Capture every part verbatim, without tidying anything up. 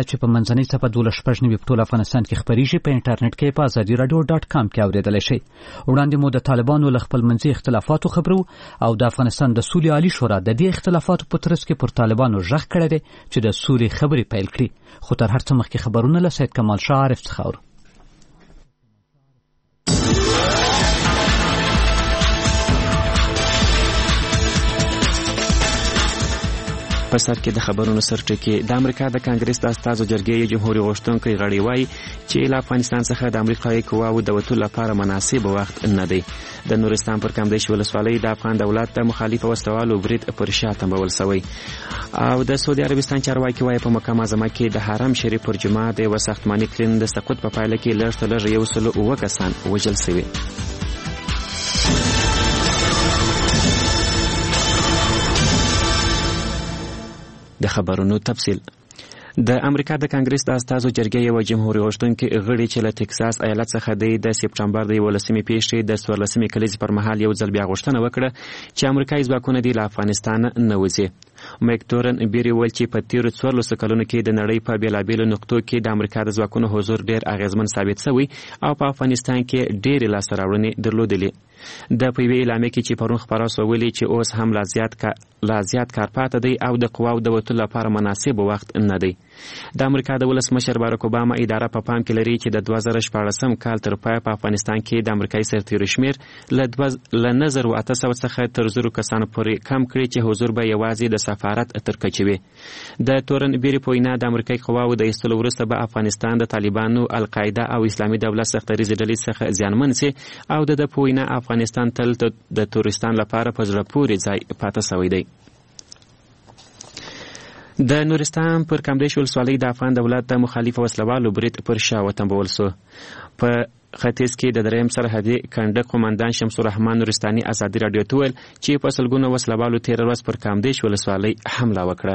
چې په منځنۍ صفحه دولس شپږ نوي په ټول افغانستان کې خپریږي، په انټرنیټ کې په ازادي رادیو ډاټ کام کې اورېدلی شئ. وړاندې مو د طالبانو له خپلمنځي اختلافاتو خبرو او د افغانستان د سولې عالي شورا د دې اختلافاتو په ترڅ کې پر طالبانو غږ کړی دی چې د سولې خبرې پیل کړي. خو تر هر څه مخکې خبرونه له سید کمال شاه عارف څخه اورو. په سر کې د خبرونو سرټکی. د امریکا د کانګرس د استازو جرګې جمهوریت غوښتونکي غړي وایي چې له افغانستان څخه د امریکایي قواوو د وتلو لپاره مناسب وخت نه دی. د نورستان پر کامدیش ولسوالۍ د افغان دولت د مخالف وسلوالو برید پر شا تمبول شوی. او د سعودي عربستان چارواکي وایي په مکه معظمه کې د حرم شریف پر جماعت د یوه ساختماني کلین د سقوط په پایله کې لږ تر لږه یو سل اووه کسان وژل شوي. د خبرونو تفصیل. د امریکا د کانګرس د استازو جرګې یو جمهوریت غوښتونکي غړي چې له ټکساس ایالت څخه د سپټمبر د یولسمې پیښې د څوارلسمې کلیزې پر مهال یو ځل بیا غوښتنه وکړه چې امریکایي ځواکونه دې له افغانستان نه وځي. مایک تورن بیري ویل چې په تیرو څوارلسو کلونو کې د نړۍ په بېلابېلو نقطو کې د امریکا د ځواکونو حضور ډېر اغېزمن ثابت شوی او په افغانستان کې ډېرې لاسته راوړنې درلودلې. د په یوې اعلامیه کې چې پرون خپاره سوه ویلي چې اوس هم لا زیات کا لا زیات کار پاته دی او د قواو د وتلو لپاره مناسب وخت نه دی. د امریکا د ولسمشر باراک اوباما اداره په پام کې لري چې د دوه زره شپاړسم کال تر پایه په افغانستان کې د امریکایي سرتیرو شمېر له نه زره اته سوه څخه تر زرو کسانو پورې کم کړي چې حضور به یوازې د سفارت تر کچې وي. د تورن بیري په وینا د امریکایي قواو د ایستلو وروسته به افغانستان د طالبانو، القاعده او اسلامي دولت سختریزې ډلې څخه زیانمن سي او د ده په وینا افغانستان تل د تورستان لپاره په زړه پورې ځای پاته شوی دی. د نورستان پر کامدیش ولسوالۍ د افغان دولت د مخالف وسلوالو برید پر شا وتمبول سو. په ختیځ کې د دریم سرحدي کنډک قومندان شمس الرحمن نورستاني ازادي راډیو ته ویل چې په سلګونو وسلوالو تېره ورځ پر کامدیش ولسوالۍ حمله وکړه.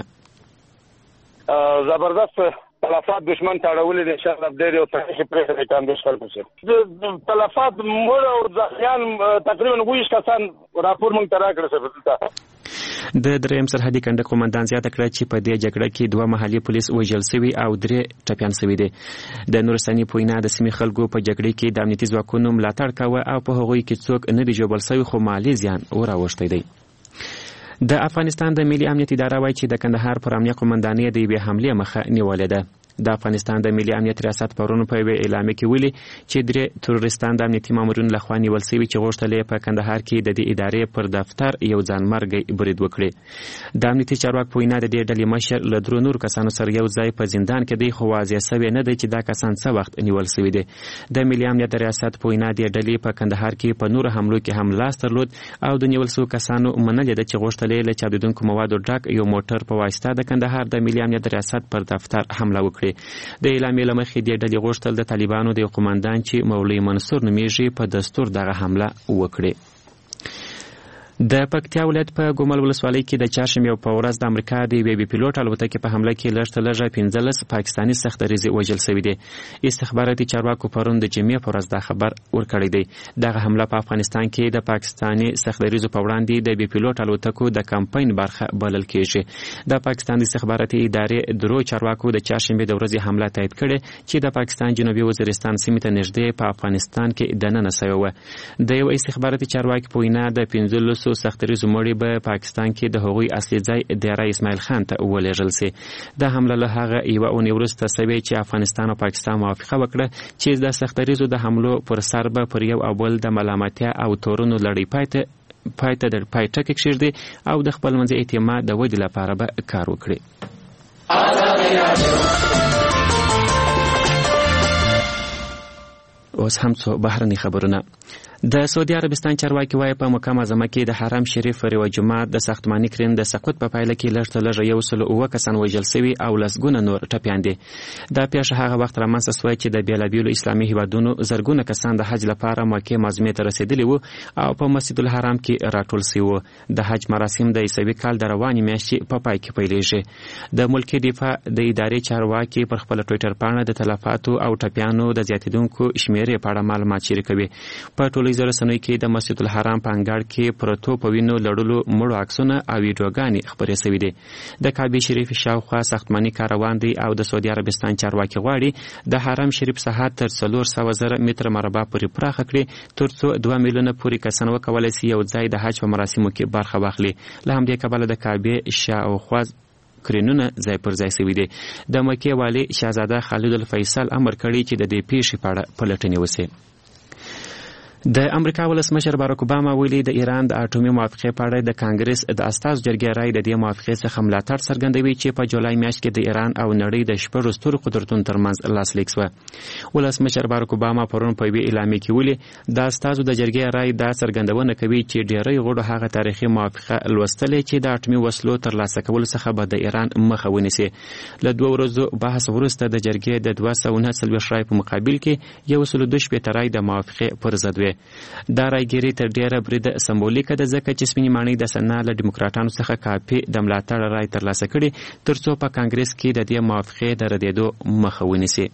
زبردست تلفات دشمن تاړولې دي، انشاءالله ډېر یو تاریخي پرېکړه د کامدیش خلکو سره تلفات مړه او زخمیان تقریبا اوویشت کسان راپور موږ ته راکړه سره. د دریم سرحدي کنډک قومندان زیاته کړه چې په دې جګړه کې دوه محلي پولیس وژل شوي او درې ټپیان شوي دي. د نورستاني په وینا د سیمې خلکو په جګړې کې د امنیتي ځواکونو ملاتړ کاوه او په هغوی کې څوک نه دي ژوبل شوي خو مالي زیان وراوښتی دی. د افغانستان د ملي امنیت اداره وایي چې د کندهار پر امنیه قومندانۍ د یوې حملې مخه نیولې ده. د افغانستان د ملي امنیت ریاست پرون په یوه اعلامیه کې ویلي چې درې تروریستان د امنیتي مامورینو لخوا نیول شوي چې غوښتل یې په کندهار کې د دې ادارې پر دفتر یو ځانمرګی برید وکړي. د امنیتي چارواکو په وینا د دې ډلې مشر له درو نورو کسانو سره یو ځای په زندان کې دی خو واضح شوی نه دی چې دا کسان څه وخت نیول شوي دي. د ملي امنیت ریاست په وینا دې ډلې په کندهار کې په نورو حملو کې هم لاس درلود او د نیول شوو کسانو منلې ده چې غوښتل یې له چاودېدونکو موادو ډک یو موټر په واسطه د کندهار د ملي امنیت ریاست پر دفتر حمله وکړي. د اعلامیې له مخې دې ډلې غوښتل د طالبانو د یو قومندان چې مولوي منصور نومیږي په دستور دغه حمله وکړي. د پکتیا ولایت په ګومل ولسوالۍ کې د چهارشنبې په ورځ د امریکا د یوې بي پیلوټ الوتکې په حمله کې لږ تر لږه پنځلس پاکستاني سختریزې وژل شوي دي. استخباراتي چارواکو پرون د جمعې په ورځ دا خبر ورکړی دی. دغه حمله په افغانستان کې د پاکستاني سختریزو په وړاندې د بي پیلوټ الوتکو د کمپاین برخه بلل کېږي. د پاکستان د استخباراتي ادارې درو چارواکو د چهارشنبې د ورځې حمله تایید کړې چې د پاکستان جنوبي وزیرستان سیمې ته نږدې په افغانستان کې دننه شوې وه. د یو استخباراتي چارواکي په وینا د پنځلسو سختریزو مړي به پاکستان کې د هغوی اصلي ځای دیره اسماعیل خان ته ولېږل سي. د حمله له هغه یوه اونۍ وروسته شوې چې افغانستان او پاکستان موافقه وکړه چې د سختریزو د حملو پر سر به پر یو او بل د ملامتیا او تورونو لړۍ پای ته پای ته د پای ټکی کېږدي او د خپل منځي اعتماد د ودې لپاره به کار وکړي. اوس هم څو بهرني خبرونه. د سعودي عربستان چارواکي وایي په مکه معظمه کې د حرم شریف پر یوه جومات د ساختماني کرین د سقوط په پایله کې لږ تر لږه یو سل اووه کسان وژل شوي او لسګونه نور ټپیان دي. دا پیښه هغه وخت رامنځته سوه چې د بېلابېلو اسلامي هیوادونو زرګونه کسان د حج لپاره مکې معظمې ته رسېدلي وو او په مسجد الحرام کې راټول شوي وو. د حج مراسم د عیسوي کال د روانې میاشتې په پای کې پیلېږي. د ملکي دفاع د ادارې چارواکي پر خپله ټویټر پاڼه د تلفاتو او ټپیانو د زیاتېدونکو شمېرې په اړه معلومات شریکوي. په ټولو ټولنیزو رسنیو کې د مسجد الحرام په انګړ کې پروتو په وینو لړلو مړو عکسونه او ویډیوګانې خپرې شوې دي. د کعبه شریف شاوخوا ساختماني کاروان دی او د سعودي عربستان چارواکي غواړي د حرم شریف ساحه تر څلور سوه زره متره مربع پورې پراخه کړي ترڅو دوه میلیونه پورې کسان وکولای شي یو ځای د حج په مراسمو کې برخه واخلي. له همدې کبله د کعبې شاوخوا کرینونه ځای پر ځای شوي دي. د مکې والي شهزاده خالد الفیصل امر کړی چې د دې پیښې په اړه پلټنې وشي. د امریکا ولسمشر باراک اوباما ویلي د ایران د اټومي موافقې په اړه د کانګرس د استازو جرګې رای د دې موافقې څخه ملاتړ څرګندوي چې په جولای میاشت کې د ایران او نړۍ د شپږو سترو قدرتونو ترمنځ لاسلیک شوه. ولسمشر باراک اوباما پرون په یوې اعلامیه کې ویلي د استازو د جرګې رای دا څرګندونه کوي چې ډیری غړو هغه تاریخي موافقه لوستلې چې د اټومي وسلو ترلاسه کولو څخه به د ایران مخه ونیسي. له دوه ورځو بحث وروسته د جرګې د دوه سوه نهه څلوېښت رای په مقابل کې یو سل دوه شپېته رای د موافقې پر ضد وي. دا رایګیري تر ډیره بریده سمبولیکه ده ځکه چې سپینې ماڼۍ د سنا له ډیموکراټانو څخه کافي د ملاتړ رای ترلاسه کړي ترڅو په کانګرس کې د دې موافقې د ردېدو مخه ونیسي.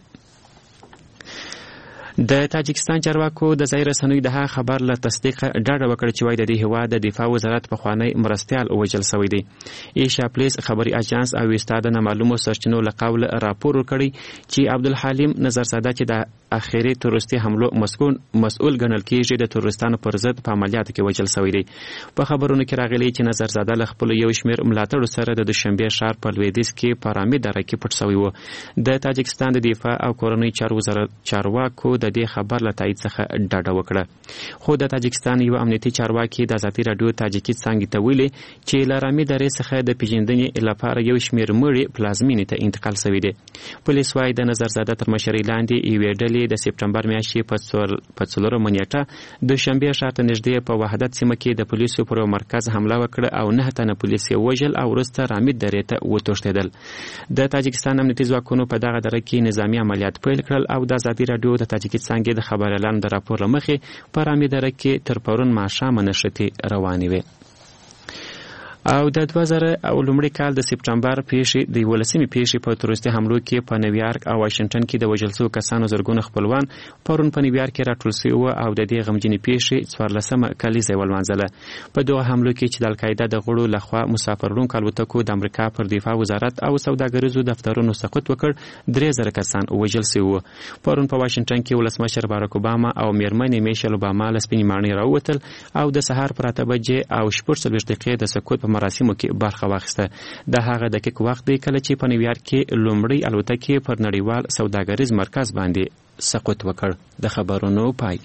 د تاجکستان چارواکو د ځای رسنیو د هغه خبر له تصدیق ډاډه وکړه چې وایي د دې هېواد د دفاع وزارت پخوانی مرستیال وژل شوی دی. ایشیا پلیس خبري اژانس او استاد نامعلومو سرچینو له قوله راپور ورکړی چې عبدالحلیم نظرزاده چې د اخیری تروریستي حملو مسؤل مسؤل ګڼل کېږي د تروریستانو پر ضد په عملیاتو کې وژل شوی دی. په خبرونو کې راغلی چې نظرزاده له خپلو یو شمېر ملاتړو سره د دوشنبې ښار په لویدیځ کې په رامي دره کې پټ شوی و. د تاجکستان د دفاع او کورنۍ چارو وزارت چارواکو د دې خبر له تایید څخه ډاډه وکړه. خو د تاجکستان یو امنیتي چارواکي د ازادي راډیو تاجکي څانګې ته ویلي چې له رامي درې څخه د پیژندنې لپاره یو شمېر مړي پلازمینې ته انتقال شوي دي. پولیس وایي د نظرزاده تر مشرۍ لاندې یوې ډلې د سپټمبر میاشتې په څلورمه نیټه دوشنبې ښار ته نږدې په وحدت سیمه کې د پولیسو پر مرکز حمله وکړه او نه تنه پولیس یې وژل او وروسته رامي درې ته وتښتېدل. د تاجکستان امنیتي ځواکونو په دغه دره کې نظامي عملیات پیل کړل او د ازادي راډیو د تاجکي څانګې د خبر اعلان د راپور له مخې په رامي دره کې تر پرون ماښامه نښتې روانې وې. او د دوه زره او لومړي کال د سپټمبر پیښې د یولسمې پیښې په تروریستي حملو کې په نیویارک او واشنګټن کې د وژل شوو کسانو زرګونه خپلوان پرون په نیویارک کې راټول شوي وو او د دې غمجنې پیښې څوارلسمه کلیزه یې ولمانځله. په دغه حملو کې چې د القاعده د غړو لخوا مسافروړونکو الوتکو د امریکا پر دفاع وزارت او سوداګریزو دفترونو سقوط وکړ درې زره کسان وژل شوي وو. پرون په واشنګټن کې ولسمشر باراک اوباما او میرمنې میشل اوباما له سپینې ماڼۍ راووتل او د سهار پر اته بجې او شپږ څلوېښت دقیقې د سقوط په مراسمو کې برخه واخیسته. د هغه دقیق وخت دی کله چې په نیویارک کې لومړی الوتکې پر نړیوال سوداګریز مرکز باندې سقوط وکړ. د خبرونو پای.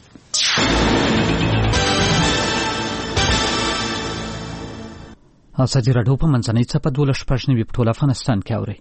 ازادي راډیو په منځنۍ څپه دولس شپږ نوي په ټول افغانستان کې اوري.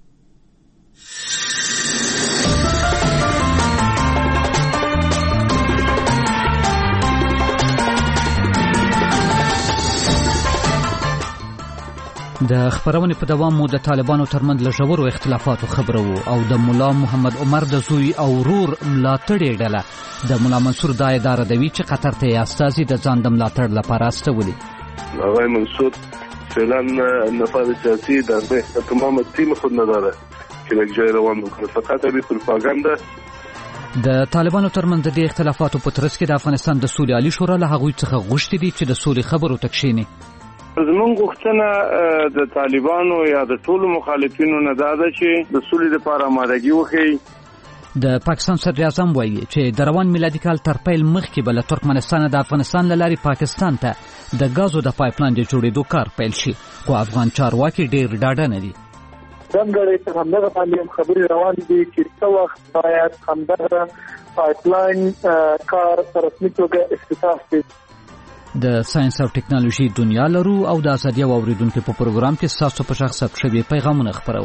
د خبرونې په دوام مو د طالبانو ترمنځ له ژورو اختلافاتو خبره وو او د مولا محمد عمر د زوی او ورور ملاتړې ډله د مولا منصور دا اداره دوي چې قطر ته یې استازي د ځان د ملاتړ لپاره استولي. آقای منصور فعلا نفاذ سیاسی در تمام تیم خود نداره که یک جای روان بکنه، فقط به پروپاگاندا. د طالبانو ترمنځ د دې اختلافاتو په ترڅ کې د افغانستان د سولې عالی شورا له هغوی څخه غوښتي دي چې د سولې خبرو ته کښیني. زمونږ غوښتنه د طالبانو یا د ټولو مخالفینو نه دا ده چې د سولې لپاره آمادګي وښیي. د پاکستان صدر اعظم وایي چې د روان میلادي کال تر پیل مخکې به له ترکمنستان د افغانستان له لارې پاکستان ته د غازو د پایپلاین د جوړېدو کار پیل شي، خو افغان چارواکي ډېر ډاډه نه دي. ځانګړی تر همدغه باندې خبرې روانې دي چې څه وخت باید همدغه پایپلاین کار په رسمي توګه افتتاح شي. د ساينس او ټکنالوژي دنیا لرو او د ازادي او اوریدونکو په پروګرام کې تاسو په شخص ثبت شوي پیغامونه خبرو.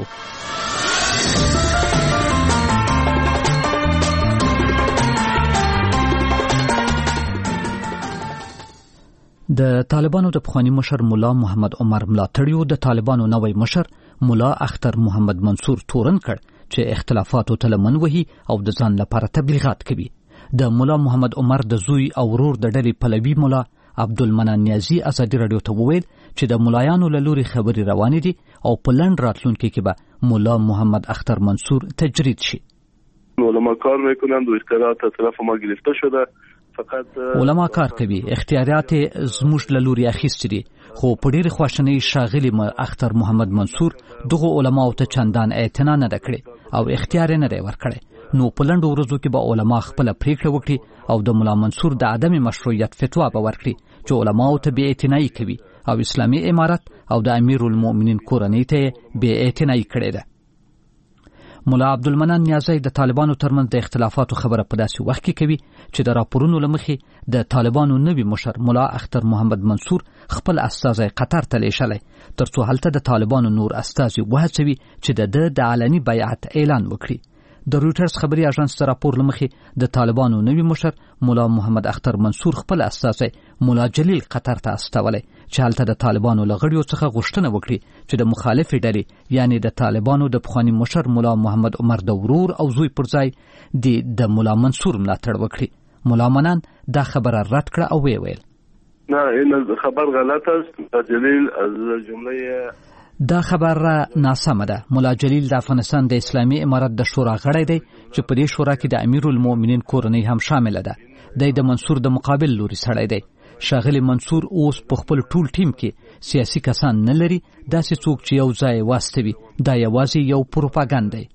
د طالبانو د پخوانی مشر مولا محمد عمر ملاتړیو د طالبانو نوی مشر مولا اختر محمد منصور تورن کړ چې اختلافاتو ته لمن وهي او د ځان لپاره تبلیغات کوي. د مولا محمد عمر د زوی او ورور د ډلې پلوي مولا عبدالمنان نیازي ازادي راډیو ته وویل چې د ملایانو له لوري خبرې روانې دي او په لنډ راتلونکي کې به مولا محمد اختر منصور تجرید شي. علما کار میکنند و اطلاعات از طرف ما گرفته شده فقط علما کار کوي، اختیارات زموږ له لوري اخیستي دي، خو په ډېرې خواشنۍ ښاغلي اختر محمد منصور دغو علماو ته چندان اعتنا نه ده کړې او اختیار نه دی ورکړی. نو په لنډو ورځو کې به علما خپله پریکړه وکړي او د ملا منصور د عدم مشروعیت فتوا به ورکړي چې علماو ته بې اعتنایي کوي او اسلامي امارت او د امیر المؤمنین کورنۍ ته بې اعتنایي کړې ده. مولا عبدالمنان نیازی د طالبانو ترمنځ د اختلافاتو خبره په داسې وخت کې کوي چې د راپورونو له مخې د طالبانو نوي مشر مولا اختر محمد منصور خپل استازی قطر ته لیږلی ترڅو هلته د طالبانو نور استازي وهڅوي چې د ده د علني بیعت اعلان وکړي. د رویټرز خبري اژانس د راپور له مخې د طالبانو نوي مشر مولا محمد اختر منصور خپل استازی مولا جلیل قطر ته استولی چې هلته د طالبانو له غړیو څخه غوښتنه وکړي چې د مخالفې ډلې یعنی د طالبانو د پخواني مشر مولا محمد عمر د ورور او زوی پر ځای د مولا منصور ملاتړ وکړي. مولا منان دا خبره رد کړه او ویې ویل نه این خبر غلط است. جلیل از جمله دا خبر ناسمه ده. مولا جلیل د افغانستان د اسلامي امارت د شورا غړی دی چې په دې شورا کې د امیر المؤمنین کورنۍ هم شامل ده. دی د منصور د مقابل لوري سړی دی. ښاغلی منصور اوس په خپل ټول ټیم کې سیاسي کسان نه لري، داسې څوک چې یو ځای واستوي. دا یوازې یو پروپاګاندا دی.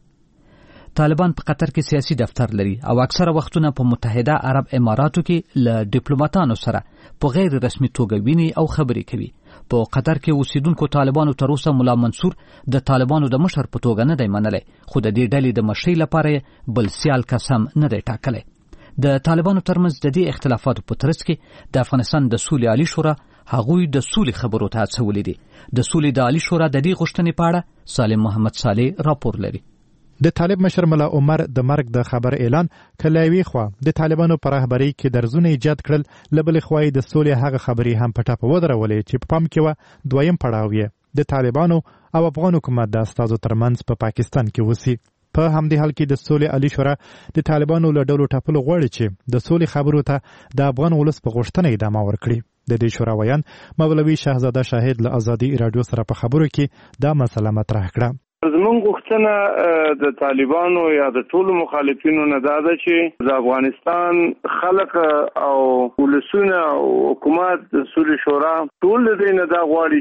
طالبان په قطر کې سیاسي دفتر لري او اکثره وختونه په متحده عرب اماراتو کې له ډیپلوماټانو سره په غیر رسمي توګه ویني او خبرې کوي. په قطر کې اوسیدونکو طالبانو تر اوسه مولا منصور د طالبانو د مشر په توګه نه دی منلی، خو د دې ډلې د مشرۍ لپاره بل سیال کس هم نه دی ټاکلی. د طالبانو ترمنځ د دې اختلافاتو په ترڅ کې د افغانستان د سولې عالي شورا هغوی د سولې خبرو ته هڅولي دي. د سولې د عالي شورا د دې غوښتنې په اړه سالم محمد صالح راپور لري. د طالب مشر ملا عمر د مرګ د خبر اعلان کلاوی خو د طالبانو پر رهبری کې درزونه ایجاد کړل، لبل خوای د سولې هغه خبري هم پټه په ودرولې چې په پام کې و دویم پړاو یې د طالبانو او افغان حکومت د استازو ترمنځ په پاکستان کې وسی. په همدې حال کې د سولې علی شورا د طالبانو له ډلو ټاپلو غواړي چې د سولې خبرو ته د افغان ولس په غوښتنه ادامه ورکړي. د دې شورا ویان مولوي شهزاده شاهد له ازادي رادیو سره په خبرو کې دا مسله مطرح کړه. زمونږ غوښتنه د طالبانو یا د ټولو مخالفینو نه دا ده چې د افغانستان خلک او ولسونه او حکومت د سولې شورا ټول د دې نه دا غواړي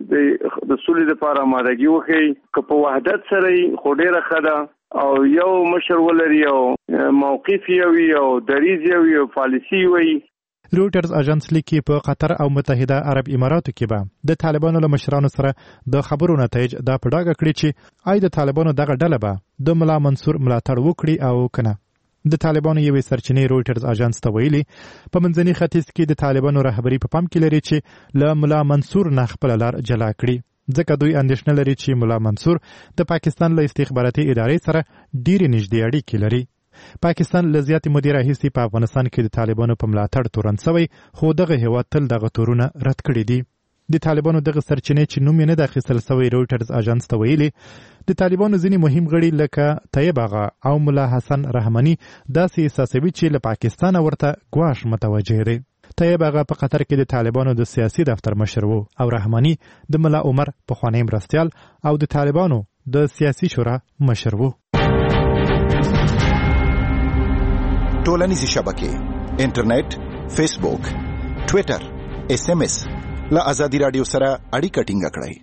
چې د سولې لپاره آمادګي وښیي، که په وحدت سره خو ډېره ښه ده او یو مشر ولري او موقف یې وي او دریځ یې وي او پالیسي وي. رویټرز اژانس لیکي په قطر او متحده عرب اماراتو کې به د طالبانو له مشرانو سره د خبرو نتایج دا په ډاګه کړي چې آی د طالبانو دغه ډله به د ملا منصور ملاتړ وکړي او کنه. د طالبانو یوې سرچینې رویټرز اژانس ته ویلي په منځني ختیځ کې د طالبانو رهبری په پام کې لري چې له ملا منصور نه خپل لار جلا کړي، ځکه دوی اندېښنه لري چې ملا منصور د پاکستان له استخباراتي ادارې سره ډېرې نږدې اړیکې لري. پاکستان له زیاتې مودې راهیسې په افغانستان کې د طالبانو په ملاتړ تورن شوی، خو دغه هیواد تل دغه تورونه رد کړي دي. د طالبانو دغه سرچینې چې نوم یې نه ده اخیستل شوی رویټرز اژانس ته ویلي د طالبانو ځینې مهم غړي لکه طیب آغا او ملا حسن رحماني داسې احساسوي چې له پاکستانه ورته ګواښ متوجه دی. طیب آغا په قطر کې د طالبانو د سیاسي دفتر مشر و او رحماني د ملا عمر پخوانی مرستیال او د طالبانو د سیاسي شورا مشر و. ټولنیزې شبکې انټرنیټ، فیسبوک، ټویټر، ایس ایم ایس له ازادي رادیو سره اړیکه ټینګه کړئ.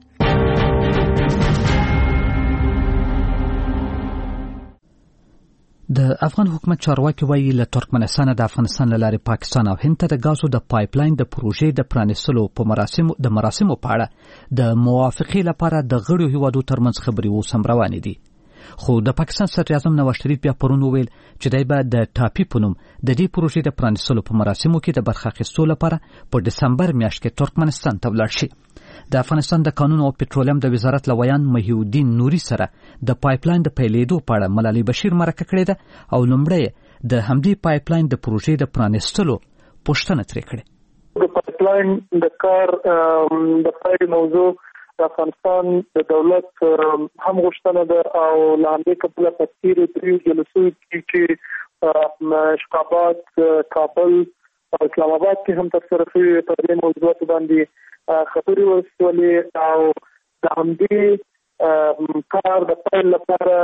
د افغان حکومت چارواکي وایي له ترکمنستان د افغانستان له لارې پاکستان او هند ته د غازو د پایپلاین د پروژې د پرانیستلو په مراسمو د مراسمو په اړه د موافقې لپاره د غړو هیوادو ترمنځ خبرې اوس هم روانې دي. خو د پاکستان صدر اعظم نواز شریف بیا پرون وویل چې دی به د ټاپي په نوم د دې پروژې د پرانیستلو په مراسمو کې د برخه اخیستو لپاره په ډسمبر میاشت کې ترکمنستان ته ولاړ شي. د افغانستان د قانون او پټرولیم د وزارت لویان محی الدین نوري سره د پایپلاین د پیلېدو په اړه ملالۍ بشیر مرکه کړې ده او لومړی د همدې پایپلاین د پروژې د پرانیستلو پوښتنه ترې کړې. د پایپلاین د کار د پای موضوع د افغانستان د دولت هم غوښتنه ده او له همدې کبله په تېرو دریو جلسو کې چې اشقاباد، کابل او اسلام آباد کې هم ترسره شوې په دې موضوعاتو باندې خبرې وشولې او د همدې کار د پیل لپاره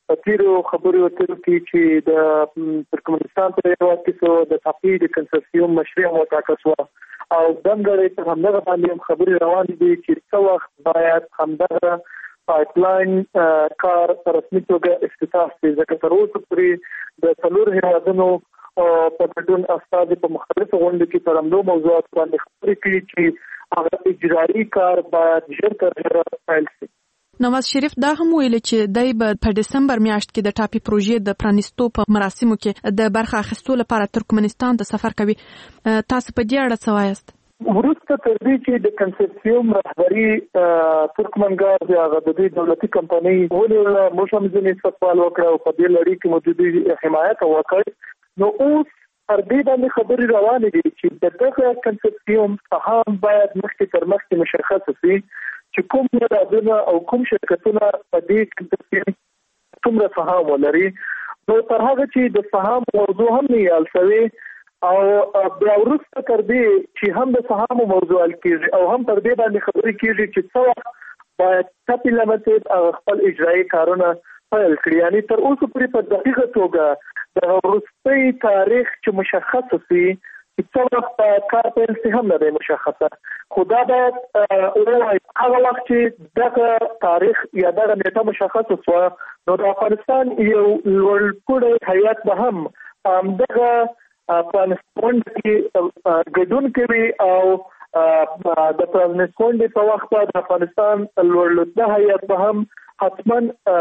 په تیرو خبرو اترو کې چې د ترکمنستان په هیواد کې د تاپي د کنسرسیوم مشروع وټاکل شو او دمګړې په همدغه باندې خبرې روانې دي چې څو وخت باید همدغه پایپلاین کار په رسمي توګه افتتاح شي ځکه تر اوسه پورې د څلور هیوادونو په ګډون استاد په مختلفو غونډو کې پر همدو موضوعات باندې خبرې کړي چې هغه اجرایي کار باید ژر تر ژره پیل شي. نواز شریف دا هم ویل چې دای په ډسمبر میاشت کې د ټاپي پروژې د پرانیستو په مراسمو کې د برخه اخیستو لپاره ترکمنستان ته سفر کوي. تاسو په دې اړه څه وایاست؟ وروسته تر دې چې د کنسرسیوم رهبري ترکمنګاز هغه د دې دولتي کمپنۍ ولې موږ هم ځینې استقبال وکړ او په دې لړۍ کې موجودي حمایت وکړ، نو اوس پر دې باندې خبرې روانې دي چې دغه کنسرسیوم سهام باید مخکې تر مخکې مشخص شي چې کوم هیوادونه او کوم شرکتونه په دې کنسرسیوم څومره سهام ولري. نو تر هغه چې د سهام موضوع هم نه یال شوی او بیا وروسته تر دې چې هم د سهام موضوع حل کېږي او هم تر دې باندې خبرې کېږي چې څو وخت باید ټاپي لمټډ او خپل اجرایي کارونه پیل کړي. یعنی تر اوسه پورې په دقیقه توګه د وروستي تاریخ چې مشخص شي چې څو وخت کار پیل شي هم نه دی مشخصه، خو دا باید ووایي هغه وخت چې دغه تاریخ یا دغه نیټه مشخصه شوه نو د افغانستان یو لوړپوړی هیات به هم همدغه افغانستان کې ګډون کوي او د افغانستان په وخت د افغانستان لوړلوده هیات به هم حتما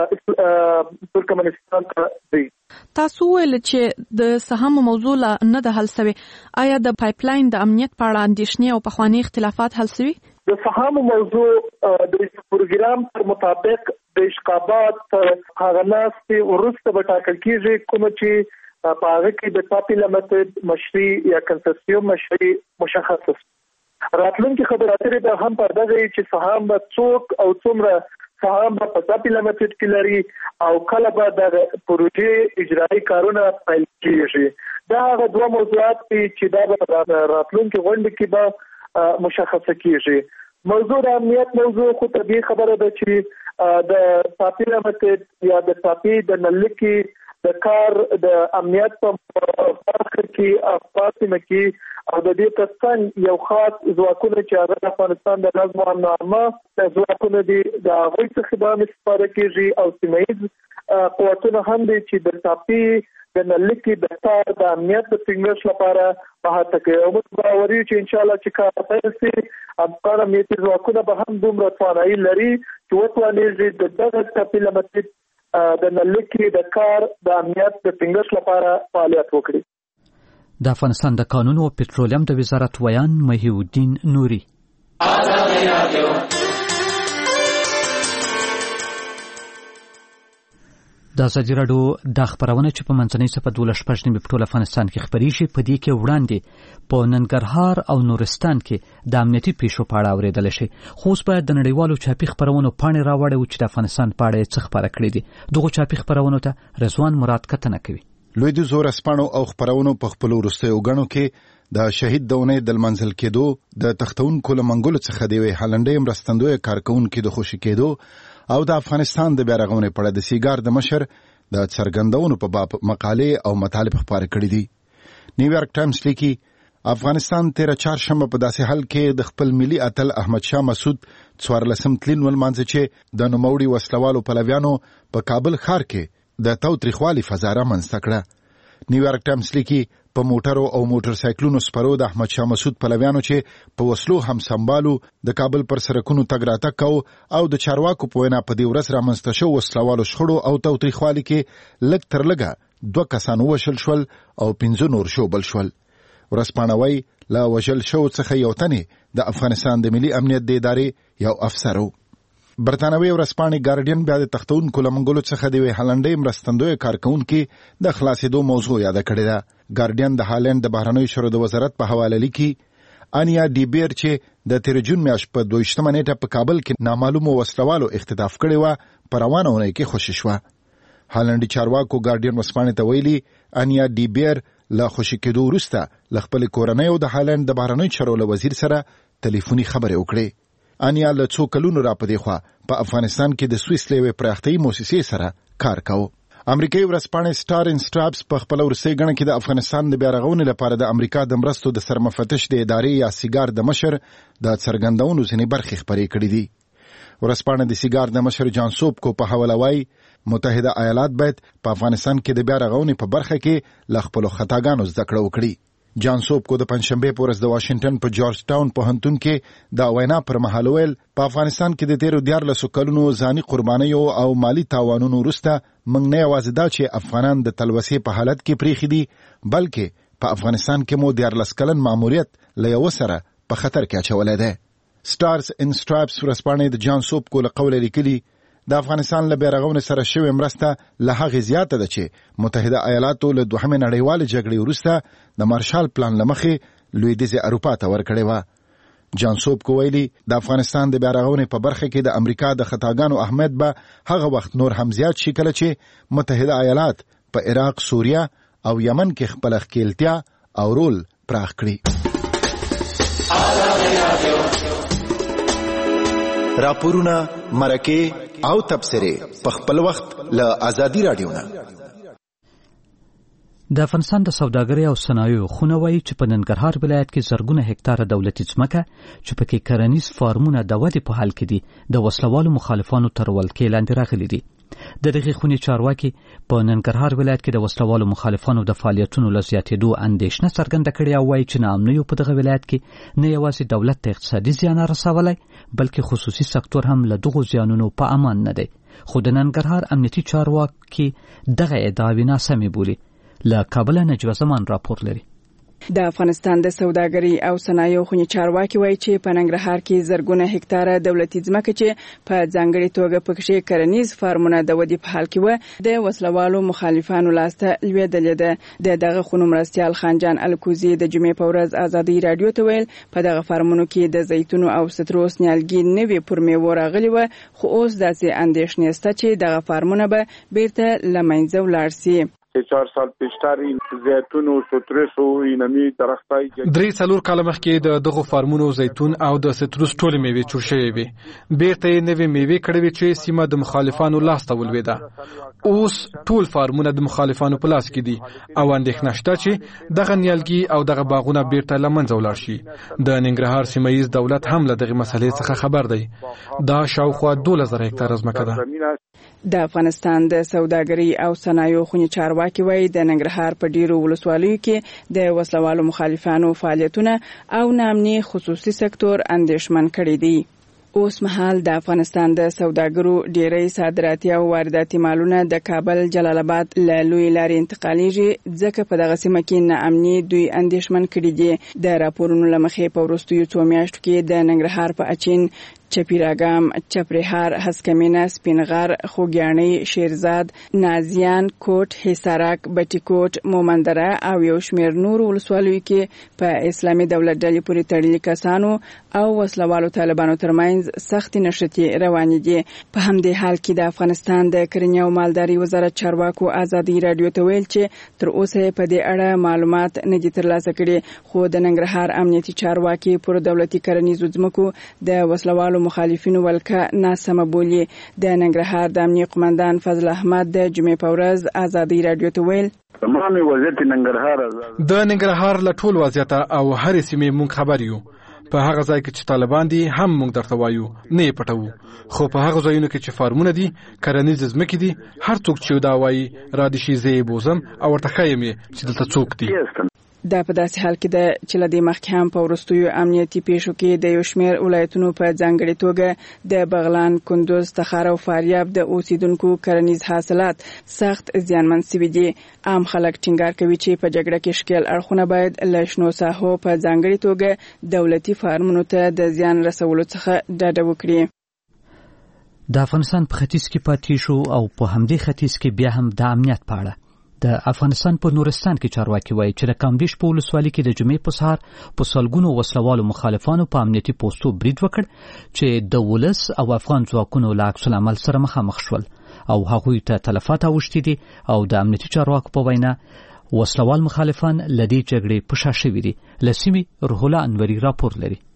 ترکمنستان ته دی. تاسو ویل چې د سهام موضوع نه د حل شوی، آیا د پایپلاین د امنیت په اړه اندېښنې او پخوانی اختلافات حل شوي؟ د سهام موضوع د پروګرام پر مطابق د اشقابات هغه ناستې وروسته به ټاکل کېږي کوم چې په هغه کې د ټاپي لمټډ مشري یا کنسرسیوم مشري مشخص شي. راتلونکي خبرې اترې به هم پر دغه چې سهام به څوک او څومره سهام په ټاپي لمټډ کې لري او کله به د پروژې اجرایي کارونه پیل کېږي. دا هغه دوه موضوعات دي چې دا به راتلونکي غونډې کې به مشخصه کېږي. موضوع د امنیت موضوع خو تر دې خبره ده چې د ټاپي لمټډ یا د ټاپي د نلکي د کار د امنیت په برخه کې افغانستان کې او د دې ترڅنګ یو خاص ځواکونه چې هغه افغانستان د نظم او امن عامه ځواکونه دي د هغوی څخه به استفاده کېږي او سیمه‌ییز قوتونه هم دي چې د ټاپي د نلکي د کار د امنیت د ټینګښت لپاره په هڅه کوي او موږ باور یو چې انشاءالله چې کار پیل شي افغان امنیتي ځواکونه به هم دومره توانایي لري چې وتوانېږي د دغه ټاپي لمټډ د نلکي د کار د امنیت د ټینګښت لپاره فعالیت وکړي. د افغانستان د قانون او پټرولیم د وزارت ویان محی الدین نوري د ازادي راډیو د خبرونه چې په منځنۍ صفه دوله شپږ نیمې په ټول افغانستان کې خبرېږي په دې کې وړاندې په ننګرهار او نورستان کې د امنیتي پیښو په اړه اورېدل شي. خو اوس باید د نړیوالو چاپي خبرونو پاڼې راوړو چې د افغانستان په اړه څه خبره کړې دي. دغه چاپي خبرونو ته رضوان مراد کتنه کوي. لوی د زور اسپانو او خبرونو په خپل ورستیو غنو کې د شهید دونې د منزل کېدو د تختونکو لمنګلو څخه دی هالنډي مرستندوی کارکونکو د خوشی کېدو او د افغانستان د بیارغونې په اړه د سیګار د مشر د څرګندونو په باب مقالې او مطالب خبرې کړې دي. نیویارک ټایمز لیکي افغانستان تیر چهارشنبه په داسې حال کې د خپل ملي اتل احمد شاه مسعود څوارلسم تلین ولمانځي چې د نوموړي وسلوالو پلویانو په کابل ښار کې د تاوتریخوالي فضا رامنځته کړه. نیویارک ټایمز لیکي په موټرو او موټر سایکلونو سپرو د احمد شاه مسعود پلویانو چې په وسلو هم سمبالو د کابل پر سرکونو تګ راتګ کو او د چارواکو په وینا په دې ورځ رامنځته شو وسلوالو شخړو او تاوتریخوالي کې لږ تر لږه دوه کسان وشل شول او پنځه نور شوبل شول. ورسپانوي لا وشل شو څخه یو تنه د افغانستان د ملي امنیت د ادارې یو افسر و. برتانوي ورسپانې ګارډین بیا د تختونکو لمنګلو څخه د هالنډي مرستندوی کارکونکو د خلاصېدو موضوع یاد کړې ده. ګارډین د هالند د بهرنیو چارو د وزارت په حواله لیکي انیا ډی بیر چې د تیر جون میاشت په دویشتمه نیټه په کابل کې نامعلومو وسلوالو اختطاف کړی و په روانه اونۍ کې خوشی شوه. هالندي چارواکو ګارډین ورسپانې ته ویلي انیا ډی بیر لا خوشی کېدو وروسته ل خپل کورنۍ او د هالند د بهرنیو چارو له وزیر سره ټلیفوني خبرې وکړې. انیا له څو کلونو را پدې خوا په افغانستان کې د سویس لوی پراختي مؤسسې سره کار کاوه. امریکایي ورځپاڼې سټار انسټاپس په خپل ورسې غنه کې د افغانستان د بیا رغونې لپاره د امریکا د مرستو د سرمفتش د ادارې یا سیګار د مشر د څرګندونو ځینې برخې خبرې کړې دي. ورځپاڼه د سیګار د مشر جان سوبکو په حواله وایي متحده ایالات باید په افغانستان کې د بیا رغونې په برخه کې له خپلو خطاګانو زده کړه وکړي. جان سوبکو د پنځشنبې په ورځ د واشنگټن په جورج ټاون پوهنتون کې د وینا پر مهال ویل په افغانستان کې د تیرو دیارلسو کلونو ځاني قربانیو او مالی تاوانونو وروسته موږ نه یوازې دا چې افغانان د تلوسې په حالت کې پریښي دي بلکې په افغانستان کې مو دیارلس کلن ماموریت له یو سره په خطر کې اچولی دی. سټارز انسټراپس ورځپاڼې د جان سوبکو له قوله لیکلي د افغانستان له بیا رغونې سره شوې مرسته له هغې زیاته ده چې متحده ایالاتو له دوهمې نړیوالې جګړې وروسته د مارشال پلان له مخې لویدیځې اروپا ته ورکړې وه. جان سوبکو ویلي د افغانستان د بیا رغونې په برخه کې د امریکا د خطاګانو اهمیت به هغه وخت نور هم زیات شي کله چې متحده ایالات په عراق، سوریه او یمن کې خپله ښکیلتیا او رول پراخ کړي. راپورونه، مرکې او تبصرې په خپل وخت له ازادي رادیو نه. د افغانستان د سوداګرۍ او صنایعو خونه وایي چې په ننګرهار ولایت کې زرګونه هکتاره دولتي ځمکه چې پکې کرنیز فارمونه د ودې په حال کې دي د وسلوالو مخالفانو تر ولکې لاندې راغلي دي. د دغې خونې چارواکي په ننګرهار ولایت کې د وسلوالو مخالفانو د فعالیتونو له زیاتېدو اندېښنه څرګنده کړې او وایي چې ناامنیو په دغه ولایت کې نه یوازې دولت ته اقتصادي زیان رسولی بلکې خصوصي سکتور هم له دغو زیانونو په امان نه دی. خو د ننګرهار امنیتي چارواکي دغه ادعاوې ناسمې بولي. له کابله نجوه زمان راپور لري. د افغانستان د سوداګرۍ او صنایعو خونې چارواکي وایي چې په ننګرهار کې زرګونه هکتاره دولتي ځمکه چې په ځانګړې توګه پکې کرنیز فارمونه د ودې په حال کې وه د وسلوالو مخالفانو لاسته لوېدلې ده. د دغه خونو مرستیال خانجان الکوزي د جمعې په ورځ ازادي رادیو ته ویل په دغه فارمونو کې د زیتونو او ستروس نیالګي نوې پر میوو راغلي وه خو اوس داسې اندېښنې شته چې دغه فارمونه به بیرته له منځه ولاړ سي. چهار سال پیشتر این زیتون و ستروس و اینمی درختای درې څلور کاله مخکې د دغو فارمونو زیتون او د ستروس ټولې میوې چور شوې وې. بیرته یې نوې میوې کړې وې چې سیمه د مخالفانو لاس ته ولوېده. اوس ټول فارمونه د مخالفانو په لاس کې دي او اندېښنه شته چې دغه نیالګي او دغه باغونه بیرته له منځه ولاړ شي. د ننګرهار سیمه ییز دولت هم له دغې مسلې څخه خبر دی. دا شاوخوا دولس زره هکتاره ځمکه ده. د افغانستان د سوداګرۍ او صنایعو خونې چارواکي وایي د ننګرهار په ډیرو ولسوالیو کې د وسلوالو مخالفانو فعالیتونه او ناامني خصوصي سکتور اندېښمن کړي دي. اوس مهال د افغانستان د سوداګرو ډیری صادراتي او وارداتي مالونه د کابل جلال آباد له لوی لارې انتقالیږي ځکه په دغه سیمه کې ناامني دوی اندېښمن کړي دي. د راپورونو له مخې په وروستیو څو میاشتو کې د ننګرهار په اچین، چپیراګام، چپرهار، هسکمینه، سپینغر، خوګیاڼي، شیرزاد، نازیان، کوټ، حصارک، بټیکوټ، مومندره او یو شمېر نور ولسوالیو کې په اسلامي دولت ډلې پورې تړلي کسانو او وسلوالو طالبانو ترمنځ سختې نښتې روانې دي. په همدې حال کې د افغانستان د کرنې او مالدارۍ وزارت چارواکو ازادي رادیو ته ویل چې تر اوسه په دې اړه معلومات نه دي ترلاسه کړي. خو د ننګرهار امنیتي چارواکي پر دولتي کرنیزو ځمکو د وسلوالو مخالفینو ولکه ناسمه بولي. د ننګرهار د امنیه قومندان فضل احمد د جمعې په ورځ ازادي رادیو ته ویل تمامي وضعیت ننګرهار د ننګرهار له ټول وضعیت او هرې سیمې مونږ خبر یو. په هغه ځای کې چې طالبان دي هم مونږ درته وایو نه یې پټوو. خو په هغه ځایونو کې چې فارمونه دي، کرنیز ځمکې دي، هر څوک چې دا وایي را دي شي زه یې بوزم او ورته ښیم چې دلته څوک دي. دا په داسې حال کې ده چې له دې مخکې هم په وروستیو امنیتي پیښو کې د یو شمېر ولایتونو په ځانګړې توګه د بغلان، کندوز، تخار او فاریاب د اوسیدونکو کرنیز حاصلات سخت زیانمن شوي دي. عام خلک ټینګار کوي چې په جګړه کې ښکېل اړخونه باید له شنو ساحو په ځانګړې توګه دولتي فارمونو ته د زیان رسولو څخه ډډه وکړي. د افغانستان په ختیځ کې پاتې شو او په همدې ختیځ کې بیا هم د امنیت په اړه د افغانستان په نورستان کې چارواکي وایي چې د کامدیش په ولسوالۍ کې د جمعې په سهار په سلګونو وسلوالو مخالفانو په امنیتي پوستو برید وکړ چې د ولس او افغان ځواکونو له عکس العمل سره مخامخ شول او هغوی ته تلفات اوښتي دي او د امنیتي چارواکو په وینا وسلوال مخالفان له دې جګړې په شا شوي دي. له سیمې روح الله انوري راپور لري.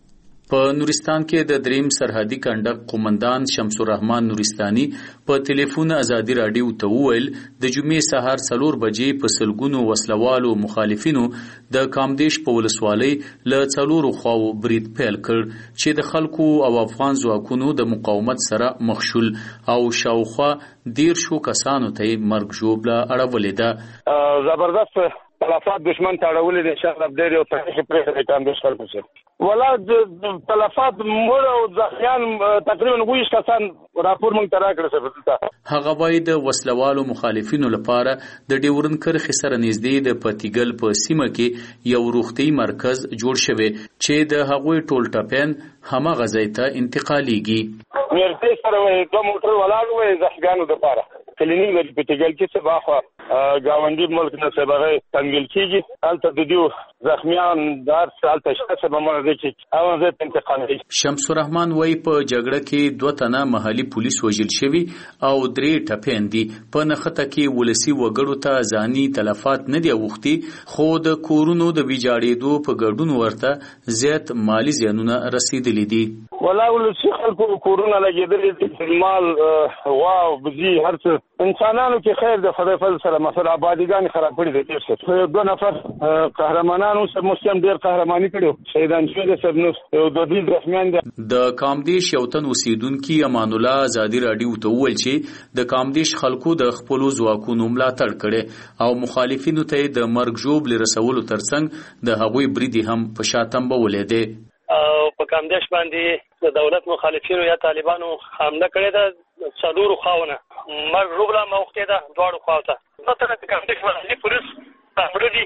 په نورستان کې د دریم سرحدي کنډک قومندان شمس الرحمن نورستاني په ټلیفون ازادي رادیو ته وویل د جمعې سهار څلور بجې په سلګونو وسلوالو مخالفینو د کامدیش په ولسوالۍ له څلورو خواو برید پیل کړ چې د خلکو او افغان ځواکونو د مقاومت سره مخ شول او شاوخوا دیر شو کسانو ته مرګ ژوبله اړولې ده. زبردست تلفات دشمن تاړولې دي انشاءالله ډېر یو تاریخي پرېکړه کوم د خلکو سره ولا د تلفات مړ او ځخیان تقریبا ویش کسان راپور مونږ ترا کړل څه. هغه وایي د وسلوالو مخالفینو لپاره د ډیورن کرخې سره نږدې د پتیګل په سیمه کې یو روغتي مرکز جوړ شوی چې د هغوی ټول ټاپین همغه ځای ته انتقالیږي. ورته سره وایي دوه موټر ولاړ وي ځخګانو لپاره کلینیک د پټګل کې څه باخوا گاونډي ملک نه سبغه تنګل کیږي البته د دیو زخمیان دار سالته شته به موږ چې او زه انتقال دي. شمس الرحمن وای په جګړه کې دوه تنه محلي پولیس وژل شوی او درې ټپین دي په نخته کې ولسی وګړو ته ځاني تلفات نه دی وختي خو د کورونو د ویجاړېدو په ګډون ورته زیات مالی زیانونه رسیدلې دي. ولا ولسی خلکو کورونه لګیدل مال واو بزی هرڅ انسانانو کې خیر د خدای فضل سره مثلا آبادیګان خراب کړي دي چې دوه نفر قهرمانانو سره مسلم ډیر قهرماني کړو شهیدان شوی د سبنو د دې رسمیان دي. د کامدیش یو تن اوسیدونکو امان الله ازادي رادیو ته وویل چې د کامدیش خلکو د خپل ځواکونو ملاتړ کړي او مخالفینو ته د مرګ ژوب لرسولو ترڅنګ د هغوی بریدي هم په شاتم بولې دي. او په کامدیش باندې د دولت مخالفینو یا طالبانو حمله کړې ده څلورو خواونه مرګ ژوبله موقع ده دواړو خواته مثلا د کامدیش باندې پولیس تفریدي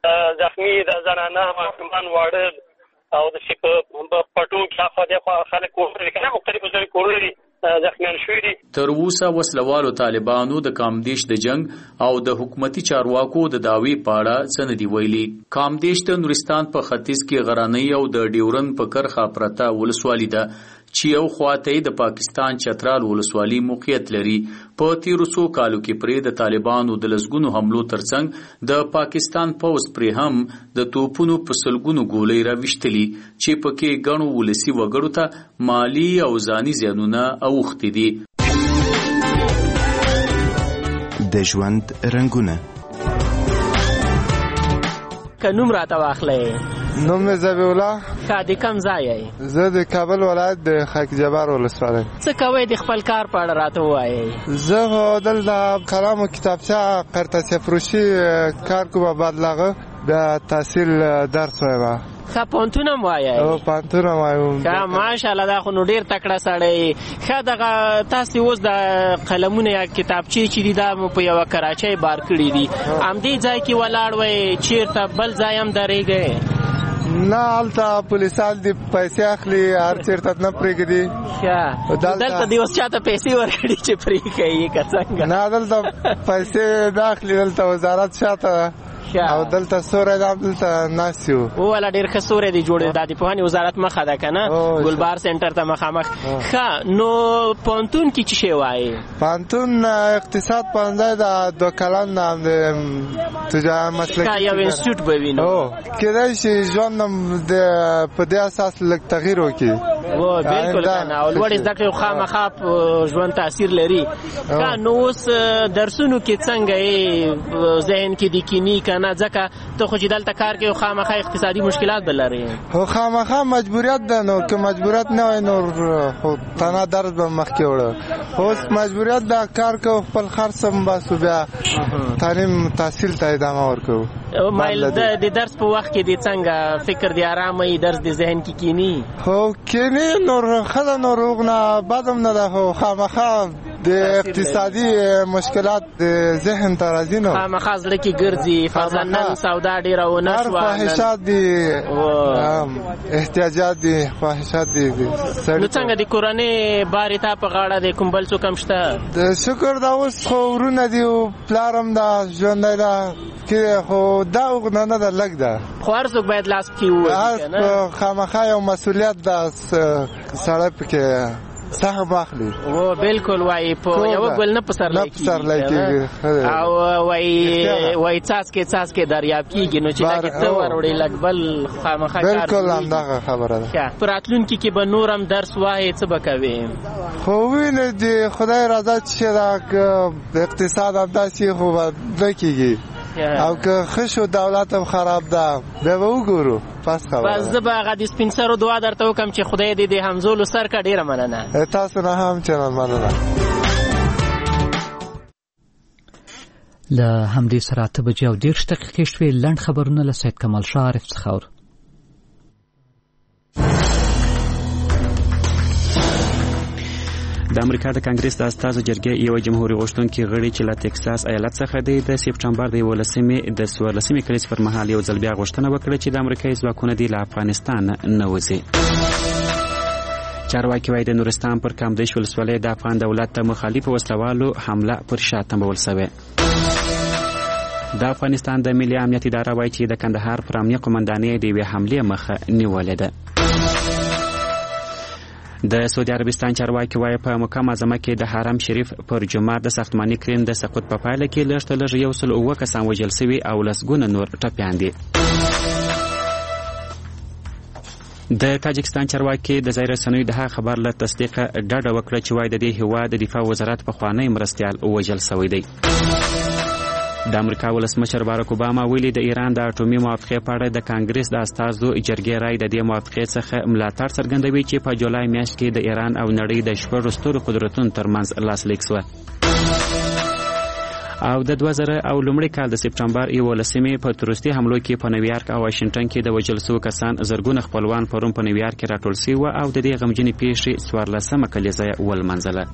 زخمی د زنانه ماشومان واړه او د شپ پټو کې افاده خو خلک کوړي کنه مختلفو ځای کوړي زخمیان شوی دي. تر اوسه وسلوالو طالبانو د کامدیش د جنگ او د حکومتي چارواکو د داوی پاړه سند دی ویلي. کامدیش د نورستان په ختیځ کې غرانۍ او د ډیورن په کرخه پرته ولسوالي ده چې یو خواته د پاکستان چترال ولسوالي موقعیت لري. په تیرو څو کالو کې پرې د طالبانو د لسګونو حملو ترڅنګ د پاکستان پوځ پرې هم د توپونو په سلګونو ګولۍ راوښتلي چې پکې ګڼو ولسی وګړو ته مالی او ځاني زیانونه اوښتي دي. د ژوند رنگونه که نوم راته واخلئ. نوم مې زبیح الله. ښه د کوم ځای یې؟ زه د کابل ولایت د خاک جبار ولسوالۍ. څه کوئ د خپل کار په اړه راته ووایئ. زه خو دلته قلم و کتابچه قرطاسیه فروشي کار کوم بدلغه د تحصیل درس وایم. ښه پوهنتون هم وایئ؟ او پوهنتون هم وایم. ښه ماشاءالله دا خو نو ډېر تکړه سړی. ښه دغه تاسې اوس د قلمونه یا کتابچې چې دي دا مو په یوه کراچۍ بار کړي دي همدې ځای کې ولاړ وئ چېرته بل ځای هم درېږئ؟ نه هلته پولیسان دي پیسې اخلي هر چېرته نه پرېږدي. ښه دلته دې اوس چاته پیسې ورکړي چې پرې کوي که څنګه؟ نه دلته پیسې نه اخلي دلته وزارت شاته او دلته سوری دا دلته ناست یو. والا ډېر ښه سوری دی جوړ دا د پوهنې وزارت مخه ده که نه ګلبار سنټر ته مخامخ. ښه نو پوهنتون کې څه شی وایي؟ پوهنتون اقتصاد پوهنځی د دوه کلن تجارت مسلکي یو انسټیټیوټ به وي. نو کېدای شي ژوند په دې اساس لږ تغییر وکړي. بالکل کنه او لوړې زده کړې خامخا ژوند تاثیر لري. ښه نو اوس درسونو کې څنګه یې ذهن کې د کینی نه ځکه ته خو چې دلته کار کوي خامخا اقتصادي مشکلات به لرې. خو خامخا مجبوریت ده نو که مجبوریت نه وای نو خو تنها درس به مخکې وړه. اوس مجبوریت ده کار کوو خپل خرڅ هم باسو بیا تعلیم تحصیل ته ادامه ورکوو. مایل د درس په وخت کې دې څنګه فکر دې ارامه درس دې ذهن کې کینی؟ خو کینی نور ښه ده نو روغ نه بد هم نه ده خو خامخا د اقتصادي مشکلات د ذهن ته راځي نو خامخا زړه کې ګرځي فرضاً نن سودا ډېره ونه شوه خواهشات دي احتیاجات دي خواهشات دي. نو څنګه د کورنۍ بار یې تا په غاړه دی کوم بل څوک هم شته؟ د شکر دا اوس خو ورونه دي او پلار هم ده ژوندی ده کې خو دا اوغنه نه ده لږ ده خو هر څوک باید لاس پکې ووهي که نه؟ خامخا یو مسؤلیت ده سړی پکې سهم اخلي او بالکل وای په یو ګل نه پسرلای کیږي او وای وای تاسو کې تاسو کې دریاب کیږي نو چې دا کې څو وروړي لګبل خامخا بالکل هم دا خبره ده. پراتلون کې کې به نورم درس وای څه بکوي خو وینې دی خدای رضا چې دا اقتصاد هم داسې خو به کیږي او که خشو دولت هم خراب ده به وګورو پس خبره. بس زه به هغه د سپین سرو دعا درته وکم چې خدای دې د همزولو سر کا ډیره مننه. تاسو نه هم چنان مننه. له همدې سره اته بجې او دېرش دقیقې شوې. لنډ خبرونه له سید کمال شاه عارف څخه اورو. د امریکا د کانګرس د استازو جرګې یو جمهوریت غوښتونکي غړي چې له ټکساس ایالت څخه دی د سپټمبر د یولسمې د څوارلسمې کلیزې پر مهال یو ځل بیا غوښتنه وکړه چې د امریکایي ځواکونه دې له افغانستان نه وځي. چارواکي وایي د نورستان پر کامدیش ولسوالۍ د افغان دولت ته مخالفو وسلوالو حمله پر شا تمبول سوې. د افغانستان د ملي امنیت اداره وایي چې د کندهار پر امنیه قومندانۍ د یوې حملې مخه نیولې ده. د سعودي عربستان چارواکي وایي په مکه معظمه کې د حرم شریف پر جومات د ساختماني کرین د سقوط په پایله کې لږ تر لږه یو سل اووه کسان وژل سوي او لسګونه نور ټپیان دي. د تاجکستان چارواکي د ځای رسنیو د هغه خبر له تصدیقه ډډه وکړه چې وایي د دې هېواد د دفاع وزارت پخوانی مرستیال وژل سوی دی. د امریکا ولسمشر باراک اوباما ویلي د ایران د اټومي موافقې په اړه د کانګرس د استازو جرګې رای د دې موافقې څخه ملاتړ څرګندوي چې په جولای میاشت کې د ایران او نړۍ د شپږو سترو قدرتونو ترمنځ لاسلیک شوه. او د دوه زره او لومړي کال د سپټمبر یولسمې په تروریستي حملو کې په نیویارک او واشنگټن کې د وژل شوو کسان زرګونه خپلوان پرون په نیویارک کې راټول شوي وو او د دې غمجنې پیښې څوارلسمه کلیزه یې ولمانځله.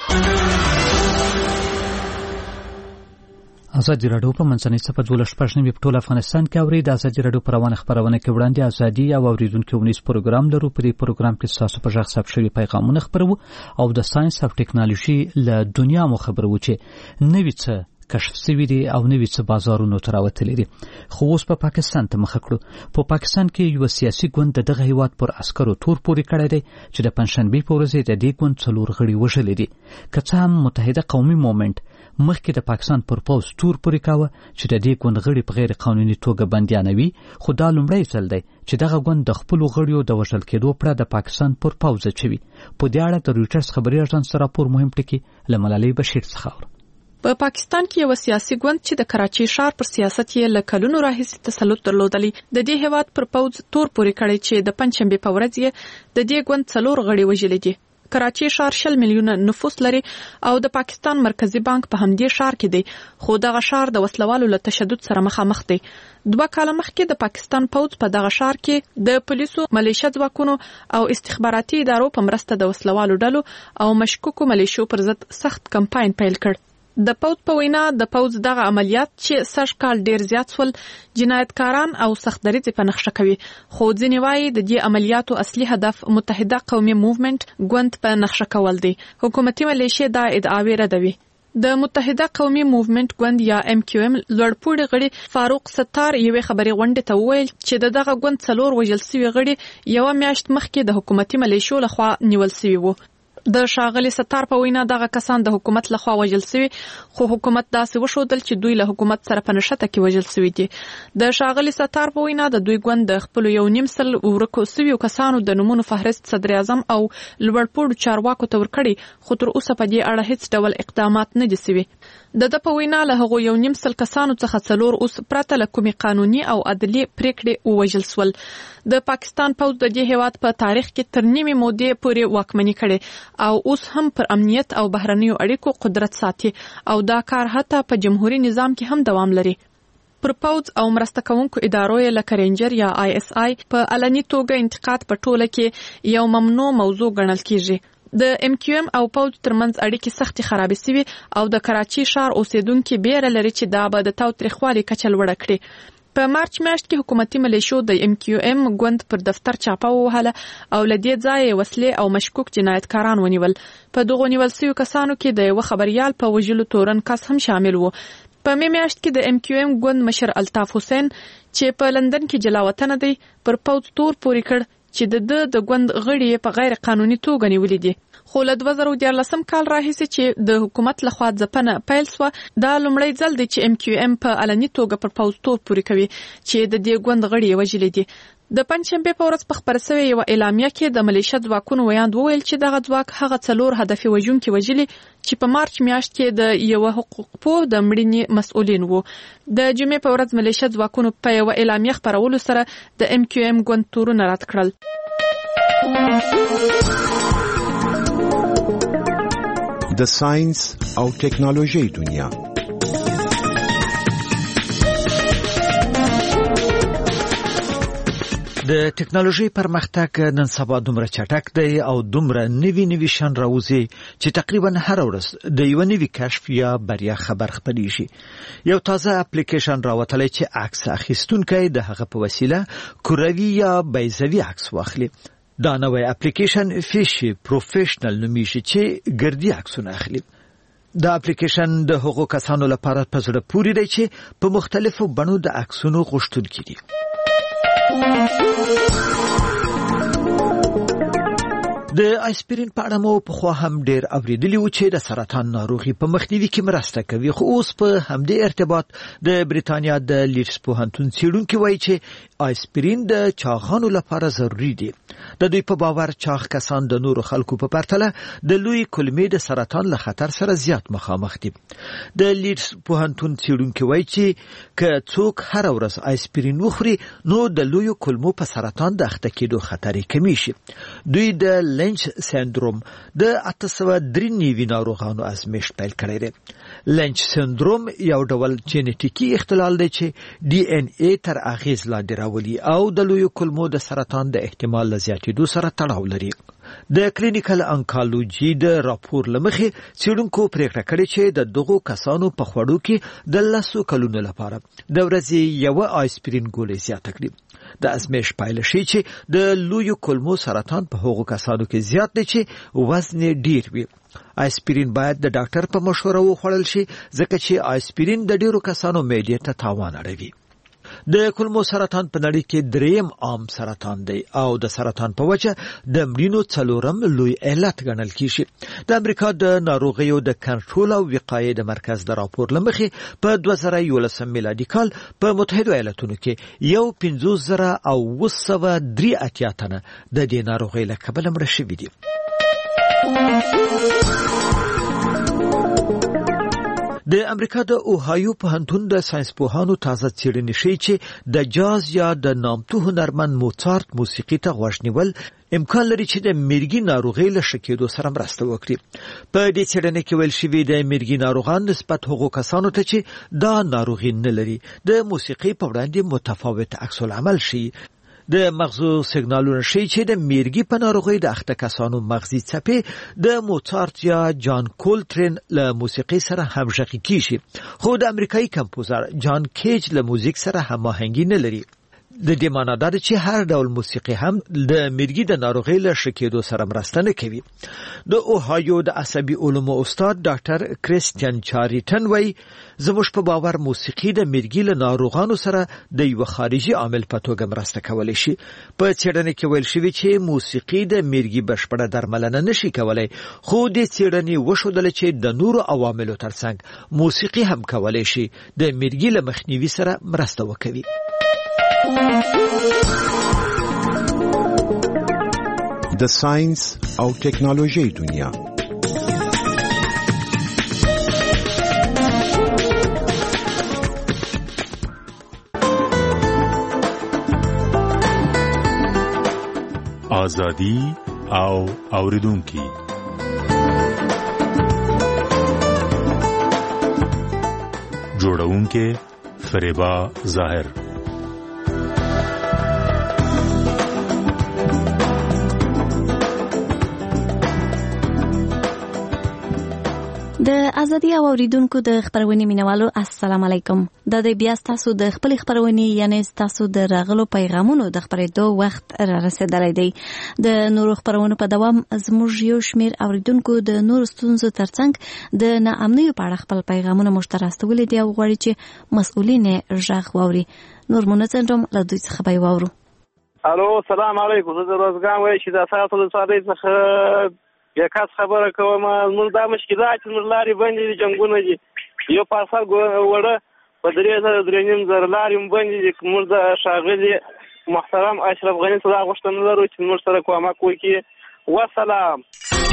ازادي راډیو په منځنۍ صفحه دولس شپږ نوي په ټول افغانستان کې اوري. د ازادي راډیو په روانه خبرونه کې وړاندې ازادي او اوریدونکو ونیس پروګرام لرو. په دې پروګرام کې تاسو په ژغ ثبت شوي پیغامونه خبرو او د ساينس او ټکنالوژي له دنیا مو خبرو چې نوي څه کشف سوي دي او نوي څه بازارونو ته راوتلي دي. خو اوس په پاکستان ته مخه کړو. په پاکستان کې یو سیاسي ګوند د دغه هیواد پر عسکرو تور پورې کړی دی چې د پنځشنبې په ورځ د دې ګوند څلور غړي وژلي دي. که څه هم متحده قومي مومنت مخکې د پاکستان پر پوز تور پورې کاوه چې د دې ګوند غړي په غیر قانوني توګه بندیانوي، خو دا لومړی ځل دی چې دغه ګوند د خپلو غړیو د وژل کېدو پرته د پاکستان پر پوز اچوي. په دې اړه د رویټرز خبري اژانس راپور مهم ټکي له ملالۍ بشیر څخه اورو. په پاکستان کې یو سیاسي ګوند چې د کراچي ښار پر سیاست یې له کلونو راهیسې تسلط درلودلی د دې هیواد پر پوز تور پورې کړی چې د پنځشنبې په ورځ یې د دې ګوند څلور غړي وژلي دي. کراچي ښار شل میلیونه نفوس لري او د پاکستان مرکزی بانک په همدې ښار کې دی، خو دغه ښار د وسلوالو له تشدد سره مخامخ دی. دوه کاله مخکې د پاکستان پوز په دغه ښار کې د پولیسو، ملیشه ځواکونو او استخباراتي ادارو په مرسته د وسلوالو ډلو او مشکوکو ملیشو پر ضد سخت کمپاین پیل کړ. د پوز په وینا د پوز دغه عملیات چې سږ کال ډیر زیات سول جنایتکاران او سختدریځ په نقشه کوي، خو ځینې وایي د دې عملیاتو اصلي هدف متحده قومي موومنټ ګوند په نقشه کول دی. حکومتي ملیشې دا ادعاوې ردوي. د متحده قومي موومنټ ګوند یا ام کیو ام لوړپوړي غړي فاروق ستار یوې خبري غونډې ته وویل چې د دغه ګوند څلور وژل سوي غړي یو میاشت مخکې د حکومتي ملیشو لخوا نیول سوي وو. د شاغلي ستار په وینا دغه کسان د حکومت لخوا وژل سوي، خو حکومت داسې وښودل چې دوی له حکومت سره په نښته کې وژل سوي دي. د شاغلي ستار په وینا د دوی ګوند د خپل یو نیم سل ورکو سوي کسانو د نومونو فهرست صدر اعظم او لوړپوړو چارواکو ته ورکړي، خو تر اوسه په دې اړه هیڅ ډول اقدامات نه دي سوي. د د په وینا له هغو یو نیم سل کسانو څخه څلور اوس پرته له کومې قانوني او عدلي پریکړې ووژل سول. د پاکستان پوز د دې هیواد په تاریخ کې تر نیمې مودې پورې واکمني کړې او اوس هم پر امنیت او بهرنیو اړیکو قدرت ساتي او دا کار حتی په جمهوریت نظام کې هم دوام لري. پر پوز او مرسته کوونکو ادارو یې لکه رینجر یا آی اس آی په علني توګه انتقاد په ټوله کې یو ممنوع موضوع ګڼل کیږي. د ام کیو ام او پوز ترمنځ اړیکې سختي خرابې سوي او د کراچي ښار اوسیدونکو بیره لري چې دا به د تاوتریخوالي کچه لوړه کړي. په مارچ میاشت کې حکومتي ملیشو د ام کیو ام ګوند پر دفتر چاپه ووهله او له دې ځایه وسلې او مشکوک جنایتکاران ونیول. په دغو نیول سویو کسانو کې د یوه خبریال په وژلو تورن کس هم شامل و. په می میاشت کې د ام کیو ام ګوند مشر الطاف حسین چې په لندن کې جلاوطن دی پر پوز تور پورې کړ چې د د ګوند غړي په غیر قانوني توګه نیولې دي. خو له دوه زره دیارلسم کال راهیسې چې د حکومت لخوا ځپنه پیل سوه، دا لومړی ځل دی چې ام کیو ام په علني توګه پر پوځ تور پورې کوي چې د دې ګوند غړي یې وژلي دي. د پنجشنبې په ورځ په خپره سوې یوه اعلامیه کې د ملیشه ځواکونو ویاند وویل چې دغه ځواک هغه څلور هدفي وژونکي وژلي چې په مارچ میاشت کې د یوه حقوقپوه د مړینې مسؤلین وو. د جمعې په ورځ ملیشه ځواکونو په یوه اعلامیه خپرولو سره د ام کیو ام ګوند تورونه رد کړل. د ساينس او ټکنالوژي دنیا. د ټکنالوژي پرمختګ نن سبا دومره چټک دی او دومره نوي نوي شان راوځي چې تقریبا هر ورځ د یو نوي کشف یا بریا خبر خپرېږي. یو تازه اپلیکیشن راوتلی چې عکس اخیستونکی د هغه په وسیله کروي یا بیضوي عکس واخلي. دا نوې اپلیکیشن فیشي پروفیشنل نومیږي چې ګردي عکسونه اخلي. دا اپلیکیشن د هغو کسانو لپاره په زړه پورې دی چې په مختلفو بڼو د عکسونو غوښتونکي دي. د آیسپرین په اړه مو پخوا هم ډېر اورېدلي وو چې د سرطان ناروغي په مخنیوي کې مرسته کوي، خو اوس په همدې ارتباط د بریتانیا د لیډز پوهنتون څېړونکي وایي چې آیسپرین د چاغانو لپاره ضروري دي. د دوی په باور چاغ کسان د نورو خلکو په پرتله د لوی کولمې د سرطان له خطر سره زیات مخامخ دي. د لیډز پوهنتون څېړونکي وایي چې که څوک هر ورځ آیسپرین وخوري نو د لوی کولمو په سرطان د اخته کېدو خطر یې کمی شي. دوی د لنچ سندروم د اته سوه درې نوي ناروغانو ازمېښت پیل کړی دی. لنچ سندروم یو ډول جینیټیکي اختلال دی چې ډي ان اے تر اغېز لاندې راولي او د لوی کولمو د سرطان د احتمال له زیاتېدو سره تړاو لري. د کلینیکل انکالوجي د راپور له مخې څېړونکو پرېکړه کړې چې د دغو کسانو په خوړو کې د لسو کلونو لپاره د ورځې یوه آیسپرین ګولۍ زیاته کړي. د ازمېښت پایله ښیي چې د لویو کولمو سرطان په هغو کسانو کې زیات دی چې وزن یې ډیر وي. آیسپرین باید د ډاکټر په مشوره وخوړل شي ځکه چې آیسپرین د ډیرو کسانو معدې ته تاوان اړوي. د کولمو سرطان په نړۍ کې دریم عام سرطان دی او د سرطان په وجه د مړینو څلورم لوی علت ګڼل کیږي. د امریکا د ناروغیو د کنټرول او وقایې د مرکز د راپور له مخې په دوه زره یولسم میلادي کال په متحده ایالتونو کې یو پنځوس زره او اوه سوه درې اتیا تنه د دې ناروغۍ له کبله مړه شوي دي. د امریکا د اوهایو پوهنتون د ساینسپوهانو تازه څېړنې ښیي چې د جاز یا د نامتو هنرمند موڅارت موسیقي ته غوږ نیول امکان لري چې د میرګي ناروغۍ له ښه کېدو سره مرسته وکړي. په دې څېړنه کې ویل شوي د میرګي ناروغان نسبت هغو کسانو ته چې دا ناروغي نه لري د موسیقي په وړاندې متفاوت عکس العمل ښیي. د مغزو سیګنالونه ښیي چې د میرګي په ناروغۍ د اخته کسانو مغزي څپې د موڅارت یا جان کولټرین له موسیقي سره همغږي کیږي، خو د امریکایي کمپوزر جان کیج له موزیک سره هماهنګي نه لري. د دې معنا دا ده چې هر ډول موسیقي هم د میرګي د ناروغۍ له ښه کېدو سره مرسته نه کوي. د اوهایو د عصبي علومو استاد ډاکټر کریسټین چاریټن وایي زموږ په باور موسیقي د میرګي له ناروغانو سره د یو خارجي عامل په توګه مرسته کولی شي. په څېړنه کې ویل شوي چې موسیقي د میرګي بشپړه درملنه نشي کولی، خو د څېړنې وښودله چې د نورو عواملو ترڅنګ موسیقي هم کولی شي د میرګي له مخنیوي سره مرسته وکوي. د ساينس او ټکنالوژي دنیا. ازادي او اوریدونکو جوړونکو فریبا ظاهر. د ازادي او اوریدونکو د خبرونې مینوالو السلام علیکم. د دې بیا تاسو د خپل خبرونې یعنی تاسو د راغلو پیغامونو د خبرېدو وخت را رسیدلی دی. د نورو خبرونو په دوام زموږ یو شمیر اوریدونکو د نورو ستونزو ترڅنګ د ناامنیو په اړه خپل پیغامونه موږ ته راستولي دي او غواړي چې مسؤلین یې غږ واوري. نور مونږ څنګه له دوی څخه به واورو. الو سلام علیکم. زه د روزګان وای چې د ساتلو ولسوالۍ څخه یکاس خبره کوم. موږ دا مشکلات چې موږ لارې بندې دي، جنګونه دي، یو پارسل وړه په درې زره درې نیم زره لارې بندې دي. موږ د ښاغلي محترم اشرف غني څخه دا غوښتنه لرو چې موږ سره کومک وکړي. والسلام.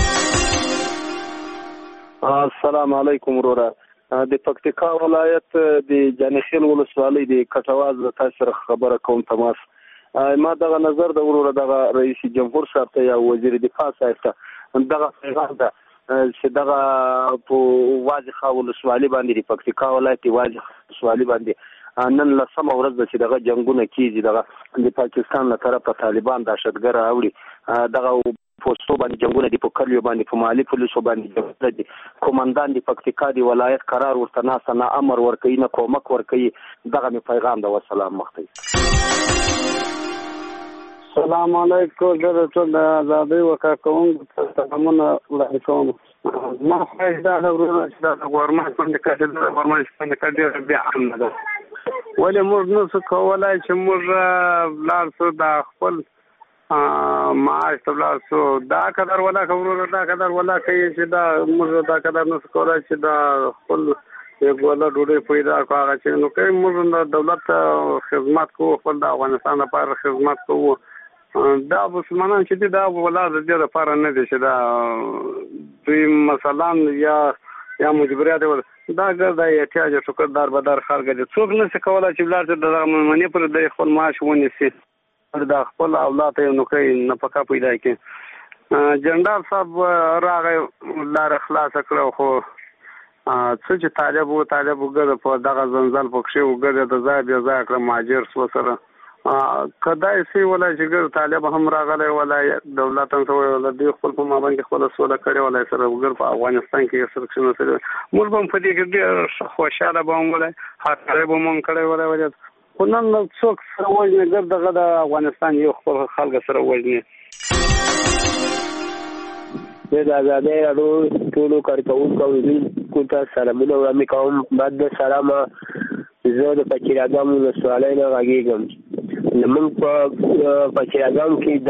السلام علیکم وروره. د پکتیکا ولایت د جانخیل ولسوالۍ د کټواز د تاسو سره خبره کوم. تماس ما دغه نظر د وروره دغه رئیس جمهور صاحب ته یا وزیر دفاع صاحب ته دغه پیغام ده چې دغه په واځخه ولسوالۍ باندې د پکتیکا ولایت واځخه ولسوالۍ باندې نن لسمه ورځ ده چې دغه جنگونه کیږي. دغه د پاکستان له طرفه طالبان دهشتګر راوړي، دغه پوسټو باندې جنگونه دي، په کلیو باندې، په مالي پولیسو باندې جنگونه دي. کومندان د پکتیکا دی ولایت قرار ورته ناسه نه امر ورکوي نه کومک ورکوي. دغه می پیغام ده. والسلام. مختی. السلام علیکم. زه ټول د آزادۍ وکاکونکو ته سلامونه وړاندې کوم. ما خواهش دا ده ورونه چې دا د ګورمنټ باندې کار د ګورمنټ باندې کار ډېره بې امنه ده. ولې موږ نشو کولی چې موږ لاړ شو د خپل معاش ته لاړ شو؟ دا قدر ولا ورونه دا قدر ولا کوي چې دا موږ دا قدر نشو کولی چې دا خپل یو ولا ډوډۍ پیدا کړو. هغه چې نو کوي موږ د دولت خدمت کوو، خپل د افغانستان لپاره خدمت کوو. دا مسلمانان چې دي دا ولا د دې لپاره نه دي چې دا دوی مثلا یا یا مجبوریت دا ګرځي احتیاج ټوکردار بدر خلک دي. څوک نشي کولای چې بلار د منی پر د خپل معاش ونیسي، پر د خپل اولاد یې نو کوي نه پکا پیدا کوي. جنرال صاحب راغی لار خلاص کړو، خو څه چې طالب وو طالب وګړه په دغه زنځل پکښې وګړه د ځای بیا ځای کړ ماجر سو سره کدای سی ولای چې ګر طالب هم راغلی ولای دولت هم سوی ولای دی خپل په ما باندې خپل سوله کړی ولای سره وګر په افغانستان کې سرکشن سره موږ هم په دې کې ډېر خوشاله به ولای هر به مونږ کړی ولای ولای خو نن څوک سره وایي ګر دغه د افغانستان یو خپل خلک سره وایي. د آزادۍ راډیو ټولو کارکوونکو اوریدونکو ته سلامونه وړاندې کوم. بعد د سلامه زه د پچیراګام ولسوالۍ نه غږیږم. زمونږ په پچیراګام کې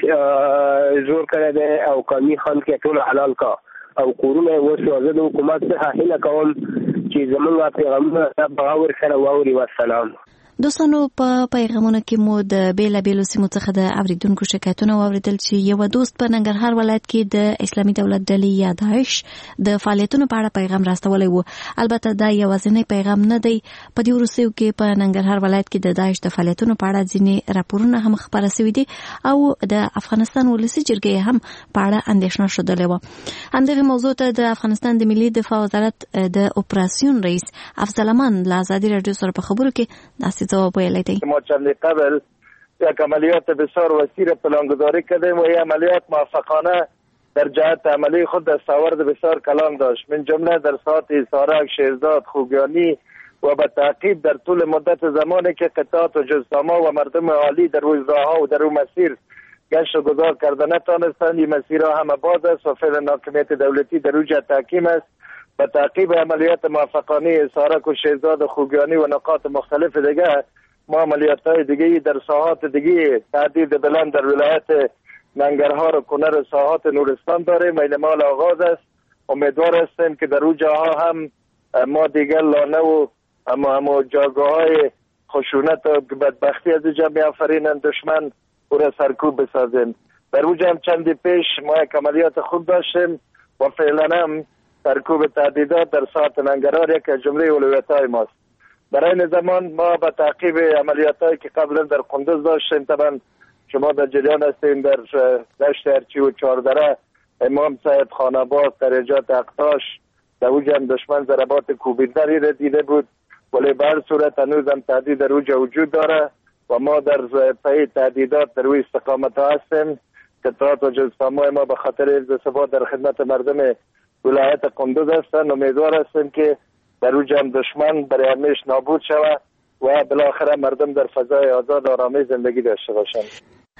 داعش زور کړی دی او قومي خان کې ټول حلال کا او کورونه یې وسو. زه د حکومت څخه هیله کوم چې زمونږ پیغامونه بغاور سره واوري. والسلام. دوستانو په پیغامونو کې مو د بیلابیلو سیمو څخه د اوریدونکو شکایتونه واوریدل چې یو دوست په ننګرهار ولایت کې د اسلامي دولت ډلې یا داعش د فعالیتونو په اړه پیغام راستولی وو. البته دا یوازینی پیغام نه دی. په دې وروستیو کې په ننګرهار ولایت کې د داعش د فعالیتونو په اړه ځینې راپورونه هم خپاره شوي دي او د افغانستان ولسي جرګې هم په اړه اندېښنه ښودلې وه. همدغې موضوع ته د افغانستان د ملي دفاع وزارت د اپراسیون رئیس افضل امان له ازادي راډیو سره په خبرو کې داسې جواب ویلی دی. ما چند قبل یک عملیات بسیار وسیع پلانگذاری کردیم و این عملیات موفقانه در جهت عملی خود دستاورد بسیار کلان داشت، من جمله در ساعت سارک، شیرزاد، خوگیانی و به تعقیب در طول مدت زمانی که قطعات و جزداما و مردم عالی در روزراها و در اون مسیر گشت و گذار کرده نتانستند. این مسیرها همه باز است و فعلا حاکمیت دولتی در اوج تحکیم است. به تعقیب عملیات موفقانه سارک و شیرزاد و خوگیانی و نقاط مختلف دیگه ما عملیات‌های دیگه در ساحات دیگه تهدید بلند در ولایت ننگرهار و کنر ساحات نورستان داریم. این مال آغاز است. امیدوار هستیم که در اون جاها هم ما دیگر لانه و اما هم جاگاهای خشونت و بدبختی از اینجا می‌آفرینند دشمن او را سرکوب بسازیم. در اونجا هم چندی پیش ما یک عملیات خوب داشتیم و فعلا هم سرکوب تهدیدات در ساحات ننگرهار یک جمله اولویت‌های ماست. در این زمان ما به تعقیب عملیاتایی که قبلا در قندوز داشتیم، طبعا شما در جریان هستیم، در دشت ارچی و چاردره، امام صاحب، خاناباد، درجات اقتاش، در اوج هم دشمن ضربات کوبیدنی را دیده بود، ولی به هر صورت هنوز هم تهدید در اوج وجود داره و ما در پی تهدیدات در روی استقامت هستیم. قطعات و جزدامای ما به خاطر حفظ ثبات در خدمت مردم ولایت قندوز هستند. امیدوار هستیم که در اوج هم دشمن برای همیشه نابود شود و بالاخره مردم در فضای آزاد و آرامی زندگی داشته باشند.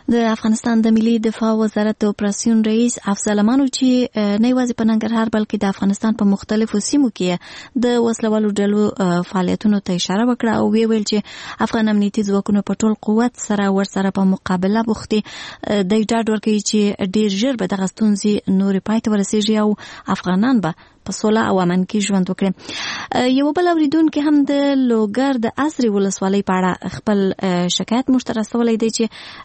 د افغانستان د ملي دفاع وزارت د اپراسیون رئیس افضل امانو چې نه یوازې په ننګرهار بلکې د افغانستان په مختلفو سیمو کې د وسلوالو ډلو فعالیتونو ته اشاره وکړه او وی ویل چې افغان امنیتي ځواکونه په ټول قوت سره ورسره په مقابله بوخت دي. د ډاډ ورکوي چې ډیر ژر به دغه ستونزې نورې پای ته ورسیږي او افغانان به په سوله او امن کې ژوند وکړي. یو بل اوریدونکو هم د لوګر د عصري ولسوالۍ په اړه خپل شکایت موږ ته رسولی دی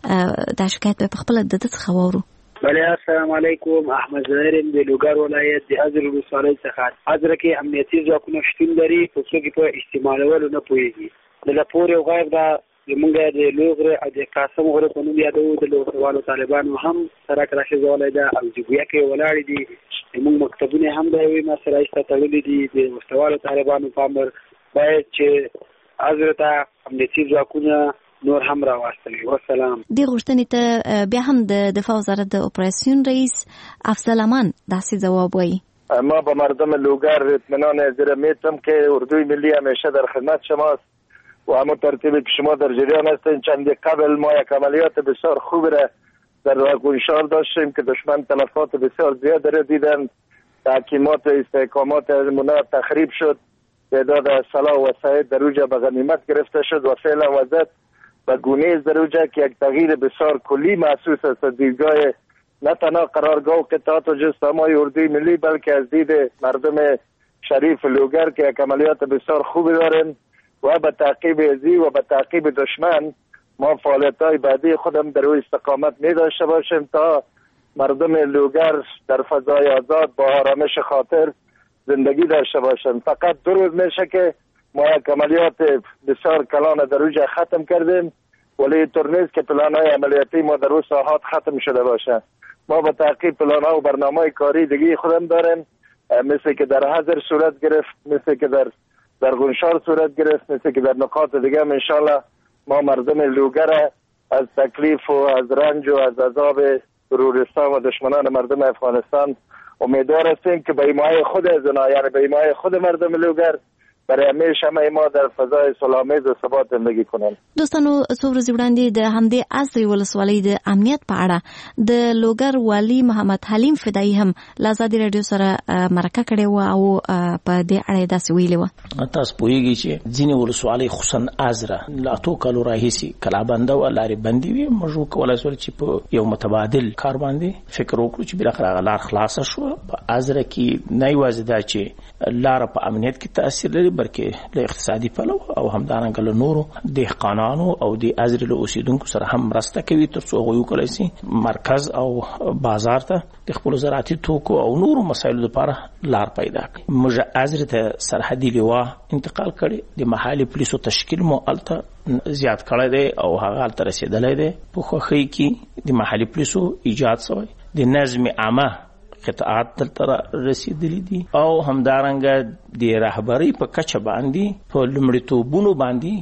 چې دا شکایت په خپل د دې څخه وورو. بله السلام علیکم، احمد ظاهر د لوګر ولایت د عصري ولسوالۍ څخه. عصر کې امنیتي ځواکونه شتون لري خو څوک په استعمالولو نه پوهېږي. د لپور یو غیر دا زمونږ د لوګر او د قاسم غره په نوم یادو د لوګروالو طالبانو هم سرک راخیزولی ده او جګویه کې ولاړې دي. زمونږ مکتبونه هم د یوې مسله ایسته تړلي دي. د وسلوالو طالبانو په امر باید چې عصر ته امنیتي ځواکونه نور هم راواستوي. والسلام. دې غوښتنې ته بیا هم د دفاع وزارت د اپراسیون رئیس افضل امان داسې ځواب وایي. ما به مردم لوگر اطمینان ازده میتم که اردوی ملی همیشه در خدمت شماست و همون ترتیبی که شما در جریان هستین. چند قبل ما یک عملیات بسیار خوب را در واگونشار داشتیم که دشمن تلفات بسیار زیاد را دیدن. تحکیمات و استحکامات منا تخریب شد. تعداد سلاح و وسایل در اوجا به غنیمت گرفته شد و فعلا وضعیت به گونه است در اوجا که یک تغییر بسیار کلی محسوس است. دیدگاه نه تنها قرارگاه و قطعات و جستمای اردوی ملی بلکه از دید مردم شریف لوگر که یک عملیات بسیار خوبی دارن و به تعقیب ازی و به تعقیب دشمن ما فعالیت‌های بعدی خودم در روی استقامت می داشته باشیم تا مردم لوگر در فضای آزاد با آرامش خاطر زندگی داشته باشند. فقط دو روز میشه که ما یک عملیات بسیار کلان در اوجا ختم کردیم ولی اینطور نیست که پلان‌های عملیاتی ما در روی ساحات ختم شده باشه. ما به تعقیب پلان‌ها و برنامه‌های کاری دیگه خودم داریم، مثل که در حضر صورت گرفت، مثل که در در گونشار صورت گرفت، مثل که در نقاط دیگه هم انشالله ما مردم لوگر از تکلیف و از رنج و از عذاب تروریستان و دشمنان مردم افغانستان امیدوار هستیم که به ایمای خود از اونا، یعنی به ایمای خود مردم لوگر برای همیشه ما در فضای صلح‌آمیز و ثبات زندگی کنیم. دوستانو څو ورځې وړاندې د همدې عصري ولسوالۍ د امنیت په اړه د لوګر والي محمد حلیم فدایي هم له ازادي راډیو سره مرکه کړې وه او په دې اړه یې داسې ویلي وه. تاسو پوهېږئ چې ځینې ولسوالۍ خصوصا عزره له اتو کالو راهیسې کلابنده وه، لارې بندې وې. موږ وکولی شول چې په یو متبادل کار باندې فکر وکړو چې بالاخره هغه لار خلاصه شوه. په عزره کې نه یوازې دا چې لاره په امنیت کې تاثیر لري بلکې له اقتصادي پلوه او همدارنګه له نورو دهقانانو او د عزرې له اوسیدونکو سره هم مرسته کوي تر څو هغوی وکولی شي مرکز او بازار ته د خپلو زراعتي توکو او نورو مسایلو لپاره لار پیدا کړي. موږ عزرې ته سرحدي لوا انتقال کړي. د محلي پولیسو تشکیل مو هلته زیات کړی دی او هغه هلته رسېدلی دی. په خوښۍ کې د محلي پولیسو ایجاد شوی د نظم عامه قطعات دلته رسیدلی دي او همدارنګه د رهبرۍ په کچه باندې په لومړیتوبونو باندې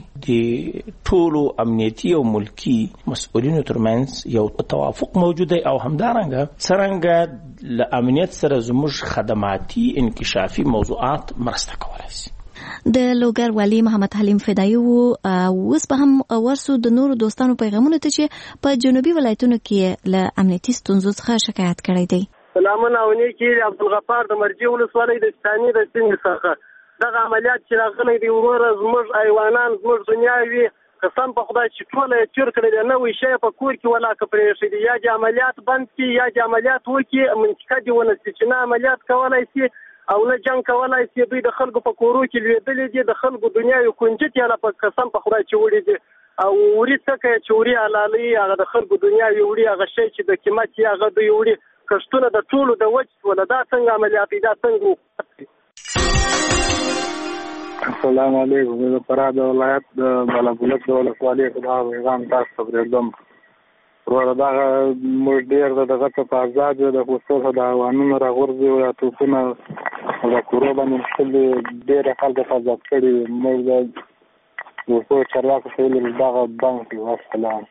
د ټولو امنیتي او ملکي مسؤلینو ترمنځ یو توافق موجود دی او همدارنګه څرنګه له امنیت سره زموږ خدماتي انکشافي موضوعات مرسته کولی شي. د لوګر والي محمد حلیم فدایي وو. اوس به هم ورسو د نورو دوستانو پیغامونو ته چې په جنوبي ولایتونو کې له امنیتي ستونزو څخه شکایت کړی دی. سلامونه او نیکی عبدالغفار د مرجې ولسوالۍ د ستاني د سیمې څخه. دغه عملیات چې راغلی دی وروره زموږ حیوانان زموږ دنیا وي قسم په خدای چې ټوله یې چور کړی دی، نوی شی په کور کې ولاکه پرېښی دی. یا دې عملیات بند کړي یا دې عملیات وکړي، منطقه دې ونسي چې نه عملیات کولی شي او نه جنګ کولی شي. دوی د خلکو په کورو کې لوېدلي دي، د خلکو دنیاوې کنجت یې په قسم په خدای چې وړي دي او وړي څه کوي چې وړي حلالوي هغه د خلکو دنیاوې وړي، هغه شی چې د قیمت یې هغه دوی وړي. کښتونه د ټولو د وچ ولا دا څنګه عملیات دا څنګه. السلام علیکم. د فراه د ولایت د بلابلک د ولسوالۍ دا پیغام تاسو ته پرېږدم. ورور دا موږ ډېر دغه ته په آزاد د خصوصا د حیوانونو راغورځي او یا توپونه د کورو باندې مشکل ډېر خلک په ځات کړي. موږ د ورته چرواکو په ویل دغه بانک دی. والسلام.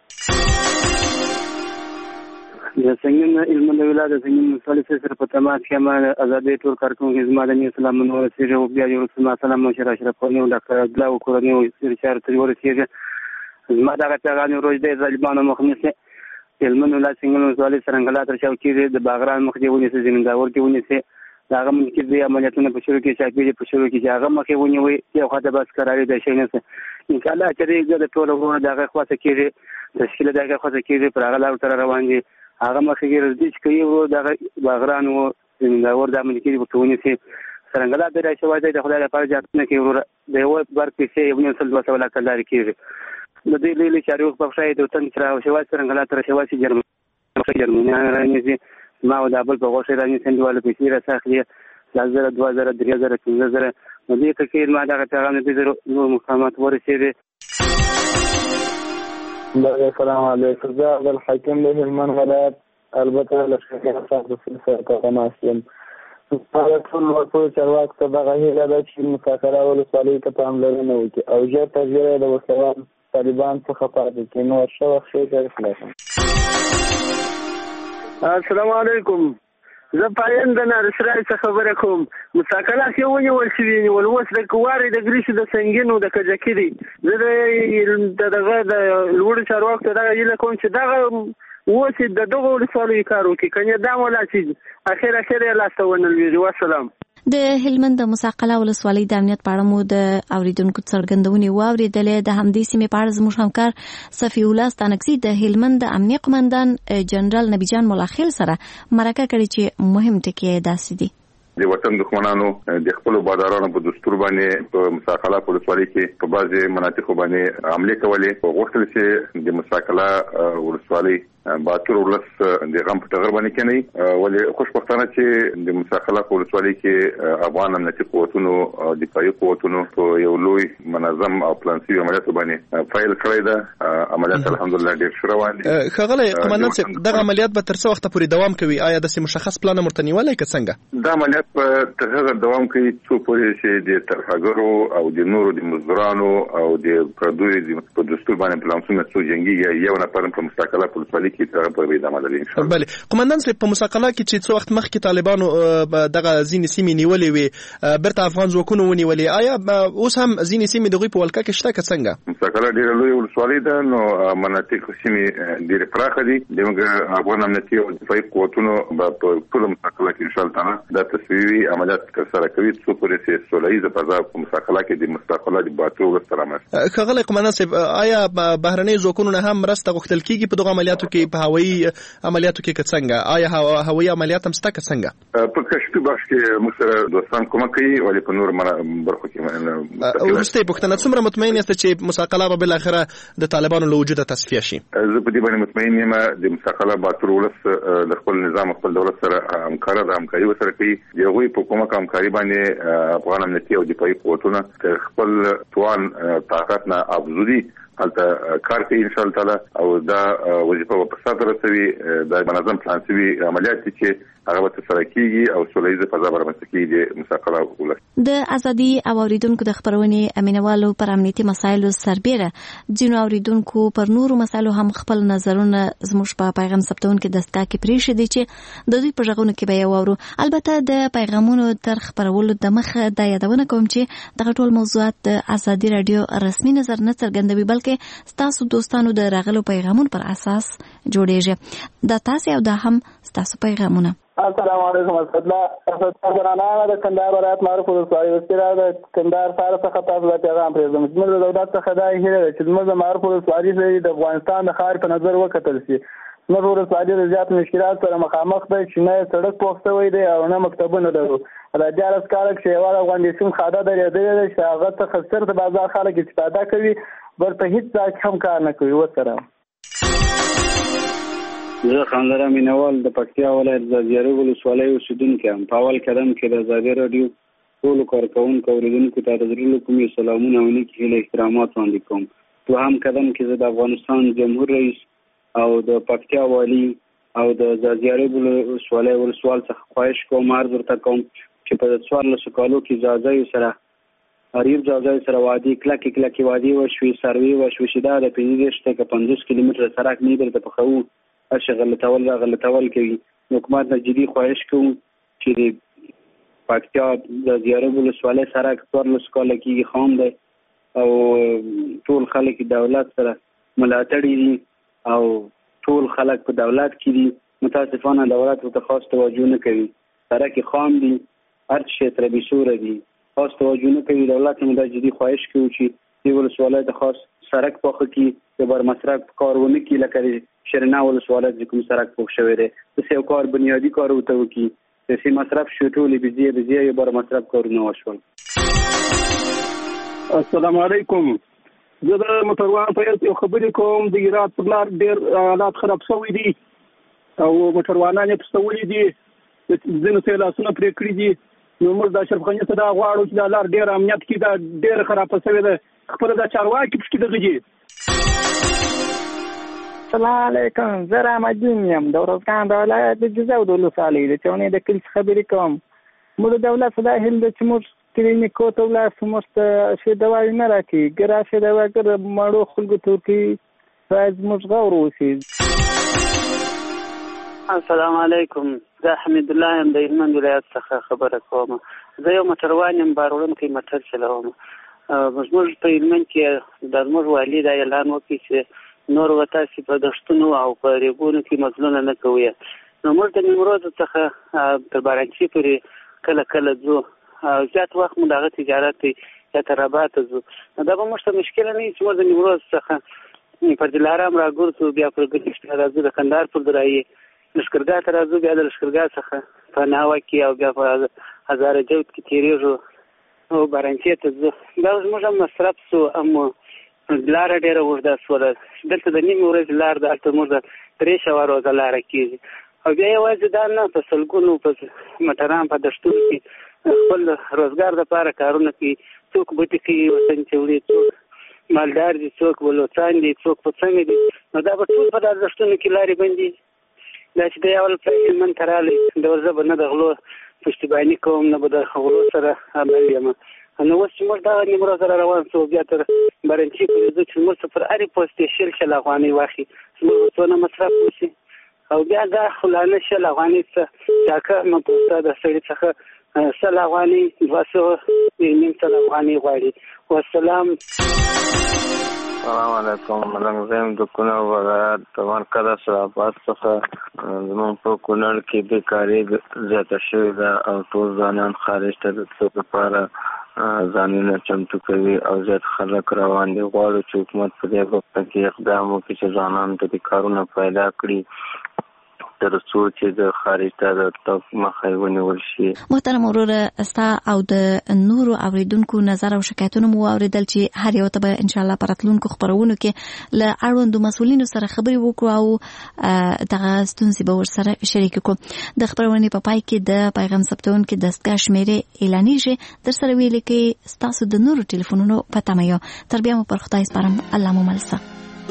د څنګه علم د ولادت د څنګه مصالح سره په تماس کې ما آزادې ټول کارکونکو زما د نبی سلام نور سره او بیا یو رسول الله سلام مشر اشرف نو ډاکټر عبد الله کورنی او سرچار تری ور سیږي زما دا پیغام روز د ظالمانو مخنیسه هلمند ولایت سنگل ولسوالۍ سرنګلا تر شاو کې د باغران مخ دی ونیسي زمینداور کې ونیسي دا هغه من کې د عملیاتونو په شروع کې چاپی په شروع کې هغه مخې ونیوي یو خاطر بس قراري د شي نه ان شاء الله چې د ټول ورو دغه خاصه کې تشکیل دغه خاصه کې پر هغه لار تر روان دي هغه مخې کې رځي چې کوي ورو دغه باغران او زمینداور د عمل کې په ونیسي سرنګلا د راشي وایي د خدای لپاره ځاتنه کې ورو د یو بار کې یو نه سل دوه ولا کلار کې د دې لیلې چارو په شای د وطن تر او شوای سرنګلا تر شوای جرمني جرمني راځي ما و د ابل په غوښه راځي سندواله په سیره ساخلي لازر دوه زره درې زره پنځه زره نو دې کې ما دا پیغام دې نور مقامات ورسېږي. السلام علیکم زه عبد الحکیم له هلمند ولایت البته له شرکت څخه د سره تماسیم په ټول وخت چرواک ته دغه هیله ده چې مذاکره ولسوالۍ ته پاملرنه وکړي او ژر تر ژره د وسوال طالبان څخه پاتې کړي نو ښه وخت شي درخلاصم. السلام علیکم زه پاین د نارسرای څخه خبره کوم. مساکله کې ونیول شوي ول اوس د کوارې د ګریشو د سنګینو د کجکي زه د دغه د لوړ چارواک ته دغه یله کوم چې دغه اوس د دغه ولسوالۍ کار وکړي کنه دا ولا چې اخر اخر یې لاسته ونلوي. والسلام. د هلمند د مساقله ولسوالۍ د امنیت په اړه مو د اوریدونکو څرګندونې واورېدلې. د همدې سیمې په اړه زموږ همکار صفي الله ستانکزي د هلمند د امنیت قومندان جنرال نبیجان ملاخیل سره مرکه کړې چې مهم ټکي یې داسې دي. د وطن دښمنانو د خپل بادارانو په دستور باندې په مساقله ولسوالۍ کې په بعضي مناطقو باندې حمله کولې غوښتل چې د مساقله ولسوالۍ باتور ولس د غم په تغیر باندې کېنی ولې خوشبختانه چې د مساقله ولسوالۍ کې افغان امنیتي قوتونو او دفاعي قوتونو په یو لوی منظم او پلانسي عملیات باندې فایل کړی ده. عملیات الحمدلله ډېر ښه روان دي. خغله قومندان صاحب دغه عملیات به تر څو وخت پورې دوام کوي؟ آیا د مشخص پلان مرتنیولای که څنګه؟ دا عملیات په تر هغه دوام کوي څو پورې چې د ترهګرو او د نورو د مزدورانو او د پردوی په دستور باندې پلانونه څو جنگي یو نفر په مساقله ولسوالۍ کې تر په وې دمه لري ان شاء الله. بله قومندان صاحب په مساقله کې چې څو وخت مخکې طالبانو دغه ځینې سیمې نیولې وي برته افغان ځواکونو ونیولې آیا اوس هم ځینې سیمې دغه په ولکه کې شته که څنګه؟ مساقله ډېره لوی ولسوالۍ ده نو مناطق سیمې ډېرې پراخه دي دغه افغان امنیتي او دفاعي قوتونو په ټول مساقله کې ان شاء الله دا تصویري عملیات ترسره کوي څو پورې چې سولهییزه فضا په مساقله کې د مساقله د باتو ورسره رامنځته. خغله قومندان صاحب آیا بهرنۍ ځواکونو نه هم مرسته غوښتل کیږي په دغه عملیاتو کې په هوایي عملیاتو کې که څنګه؟ آیا هوایي عملیات هم شته که څنګه؟ په کشفي بخش کې موږ سره دوستان کومک کوي ولې په نور برخو کې. وروستۍ پوښتنه څومره مطمئن یاست چې مساقله به بالاخره د طالبانو له وجوده تصفیه شي؟ زه په دې باندې مطمئن یم د مساقله باتور ولس د خپل نظام خپل دولت سره همکاره ده همکاري ورسره کوي. د هغوی په کومک همکاري باندې افغان امنیتي او دفاعي قوتونه تر خپل توان طاقت نه افزودي هلته کار کوي ان شاء الله تعالی او دا وظیفه په ساته رسوي. دا منظم پلان شوي عملیات چې هغه به ترسره کیږي او سولهییزه فضا به رامنځته کیږي د مساقله ولس. د ازادي او اوریدونکو د خبرونې امینوالو پر امنیتي مسایلو سربیره ځینو اوریدونکو پر نورو مسایلو هم خپل نظرونه زموږ په پیغام ثبتونکو دستګاه کې پریښي دي چې د دوی په ژغونو کې به یې واورو. البته د پیغامونو تر خبرولو د مخه دا یادونه کوم چې دغه ټول موضوعات د ازادي رادیو رسمي نظر نه څرګندوي بلکې ستاسو دوستانو د راغلو پیغامونو پر اساس جوړیږي. دا تاسو او دا هم ستاسو پیغامونه. السلام علیکم ورحمۃ اللہ. اسد برانه د کندهار ولایت معروف ولسوالۍ وسیله د کندهار ښار څخه تاسو ته پیغام پرېږدم. زموږ د دولت څخه دا هیله ده چې زموږ د معروف ولسوالۍ د افغانستان د ښار په نظر وکتل شي. زموږ ولسوالۍ د زیات مشکلات سره مخامخ ده چې نه سړک پوخ شوی دی او نه مکتبونه لرو. دا دیارلس کاله کې یوه غونډې سیم خاده درېدلې ده چې هغه څخه صرف د بازار خلک استفاده کوي ورته هیڅ ځای هم کار نه کوي. وسلام. زه خاندره مینوال د پکتیا ولایت د زیارو ولسوالۍ اوسیدونکی یم. په اول قدم کې د ازادي راډیو ټولو کارکوونکو اوریدونکو ته د زړه له کومې سلامونه او نیکې هیلې احترامات وړاندې کوم. دوهم قدم کې زه د افغانستان جمهور رئیس او د پکتیا والي او د زیارو ولسوالۍ ولسوال څخه خواهش کوم عرض ورته کوم چې په څوارلسو کالو کې ځاځیو سره اریب ځاځیو سره وادي کلکې کلکې وادي وشوي سروي وشوي چې دا د پنځه دېرش څخه پنځوس کیلومتره سړک نه درته پخوو اشه غلطول را غلطول کوي. حکومت نه جدي خواهش کوم چې د پکتیا د زیارو ولسوالۍ سړک څوارلس کاله کې خام دی او ټول خلک دولت سره ملاتړ دي او ټول خلک په دولت کې دي، متاسفانه دولت ورته خاص توجه نه کوي. سړک خام دي، هر څه تر بسوره دي، خاص توجه نه کوي. دولت هم د جدي خواهش کوي چې د ولسوالۍ د خاص سړک پاخه کړي، د بر مصرف کارونه کې لکه شرنا ولسوالۍ چې کوم سړک پوښ شوی دی د یو کار بنیادی کار وته وکړي، د سي مصرف شو ټولې بيزي بيزي یو بر مصرف کارونه وشول. السلام علیکم. زه د موټروان په یو خبرې کوم. د هرات پر لار ډېر حالات خراب شوي دي او موټروانان یې پستولي دي، ځینو ته لاسونه پرې کړي دي. نو موږ د اشرف غني ته دا غواړو چې د لار ډېر امنیت کې دا ډېر خراب شوی ده. خپل د چارواکي پښتي دغه دي. السلام علیکم. زه رحمدین یم د ورځګان د ولایت د جزا د ولسوالۍ د چونې د کل خبرې کوم. موږ د دولت صدا هند چې موږ کلینیکو ته ولاړ سو، موږ شه دوايي نه راکړي، ګرا شه دوا ګر مړو خلکو ته کې فاز موږ غوړ وسی. السلام علیکم. زه حمید الله یم د هلمند ولایت څخه خبره کوم. زه یو موټروان یم، باروړم کې موټر چلوم. موږ په هلمند کې د موږ والي دا اعلان وکړي چې نور وتاسي په دشتونو او په ریګونو کې مزلونه نه کوي. نو موږ د نیمروز څخه تر بارانچي پورې کله کله ځو، زیات وخت موږ دغه تجارت یا ترابات ځو. دا به موږ ته مشکل نه وي چې موږ د نیمروز څخه پر دلارام راګورځو، بیا پر ګلشت راځو، د کندهار پر درایي لښکرګاه ته راځو، بیا د لښکرګاه څخه په ناوه کې او بیا په هزاره جوت کې تېرېږو او بارانچي ته ځو. دا زموږ هم مصرف سو، هم لاره ډېره اوږده سوله. دلته د نیمې ورځې لار ده، هلته موږ د درې سوه روزه لاره کېږي. او بیا یوازې دا نه، په سلګونو په موټران په دشتونو کې خپل روزګار دپاره کارونه کوي. څوک بوټي کوي، وطن چوړي، څوک مالدار دي، څوک بلوڅان دي، څوک پڅنګ دي. نو دا به ټول په دا دشتونو کې لارې بندي. دا چې د یو ول په هلمند ته راغلی، د زه به نه د غلو پشتیباني کوم، نه به د غلو سره عمل یم. نو اوس چې موږ دغه نیمروز را روان سو، بیا تر بارانچي پورې ځو چې موږ څه پر هرې پوستې شل شل افغانۍ واخلي، زموږ به څونه مصرف وشي. او بیا دا خو لا نه شل افغانۍ څه ټاکه مه پوسته د سړي څخه سل افغانۍ دوه سوه نیم سل افغانۍ غواړي. والسلام. السلام علیکم. ملنګ زیم د کونړ ولایت د مرکز اشرافات څخه. زموږ په کونړ کې بیکاري زیاته شوې ده او ټول ځوانان خارج ته د تلو لپاره ځانونه چمتو کوي او زیات خلک روان دي. غواړو چې حکومت په دې باره کې اقدام وکړي چې ځوانانو ته د کارونه پیدا کړي تر څو چې د خارج ته د تګ مخه ونیول شي. محترم وروره، ستا او د نورو اوریدونکو نظر او شکایتونه مو اوریدل چې هر یو ته به ان شاء الله په راتلونکو خبرونو کې له اړوندو مسؤلینو سره خبرې وکړو او دغه ستونزې به ورسره شریک کړو. د خبرونې په پای کې د پیغام ثبتونکو دستګاه شمیرې اعلانیږي. در سره ویل کې ستاسو د نورو ټلیفونونو پته مې یو. تر بیا مو پر خدای سپارم. الله مو ملسه.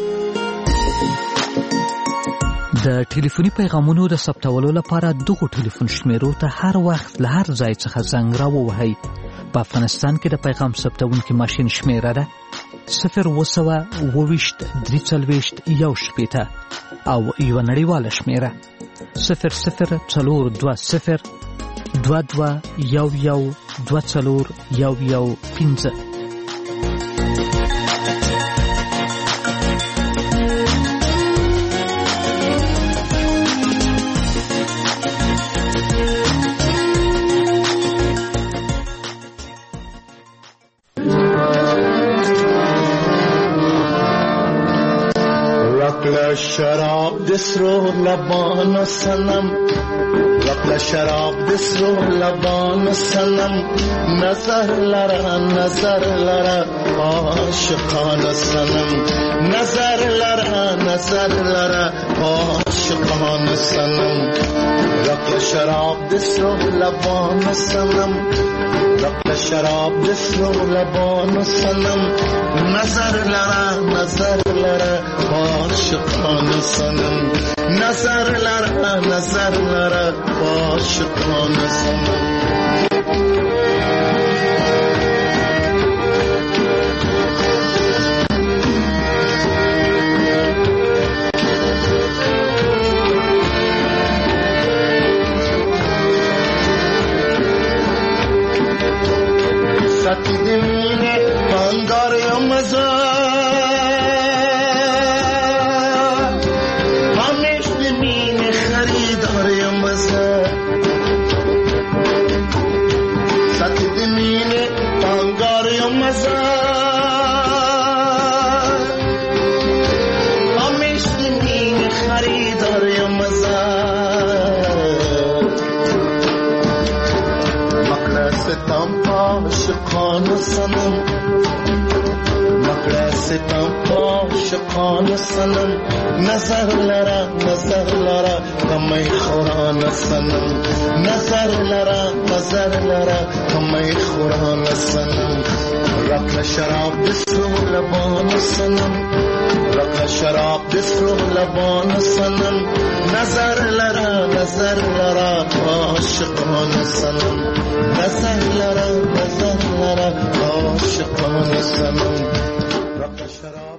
د ټلیفوني پیغامونو د ثبتولو لپاره دغه ټلیفون شمیرو ته هر وخت له هر ځای څخه زنګ راووهئ. په افغانستان کې د پیغام ثبتونکي ماشین شمیره ده صفر اوه سوه اوه ویشت درې څلوېښت یو شپېته او یوه نړیواله شمیره صفر صفر څلور دوه صفر دوه دوه یو یو دوه څلور یو یو پنځه. شراب دسرو لبان سنم وقل شراب دسرو لبان سنم نظر لرا نظر لرا عاشقان سنم نظر لرا نظر لرا عاشقان سنم وقل شراب دسرو لبان سنم وقل شراب دسرو لبان سنم نظر لرا نظر لرا عاشقان سنم نظر لرا نظر لرا عاشقان سنم. ستی دمینه پندار مزار صنم مکړه ستم عاشقان صنم نظر لرا نظر لرا کمای خوران صنم نظر لرا نظر لرا کمای خوران صنم رکل شراب دسرو لبان صنم رکل شراب دسرو لبان صنم نظر لرا نظر لرا عاشقان صنم نظر لرا نظر لرا عاشقان صنم رکل شراب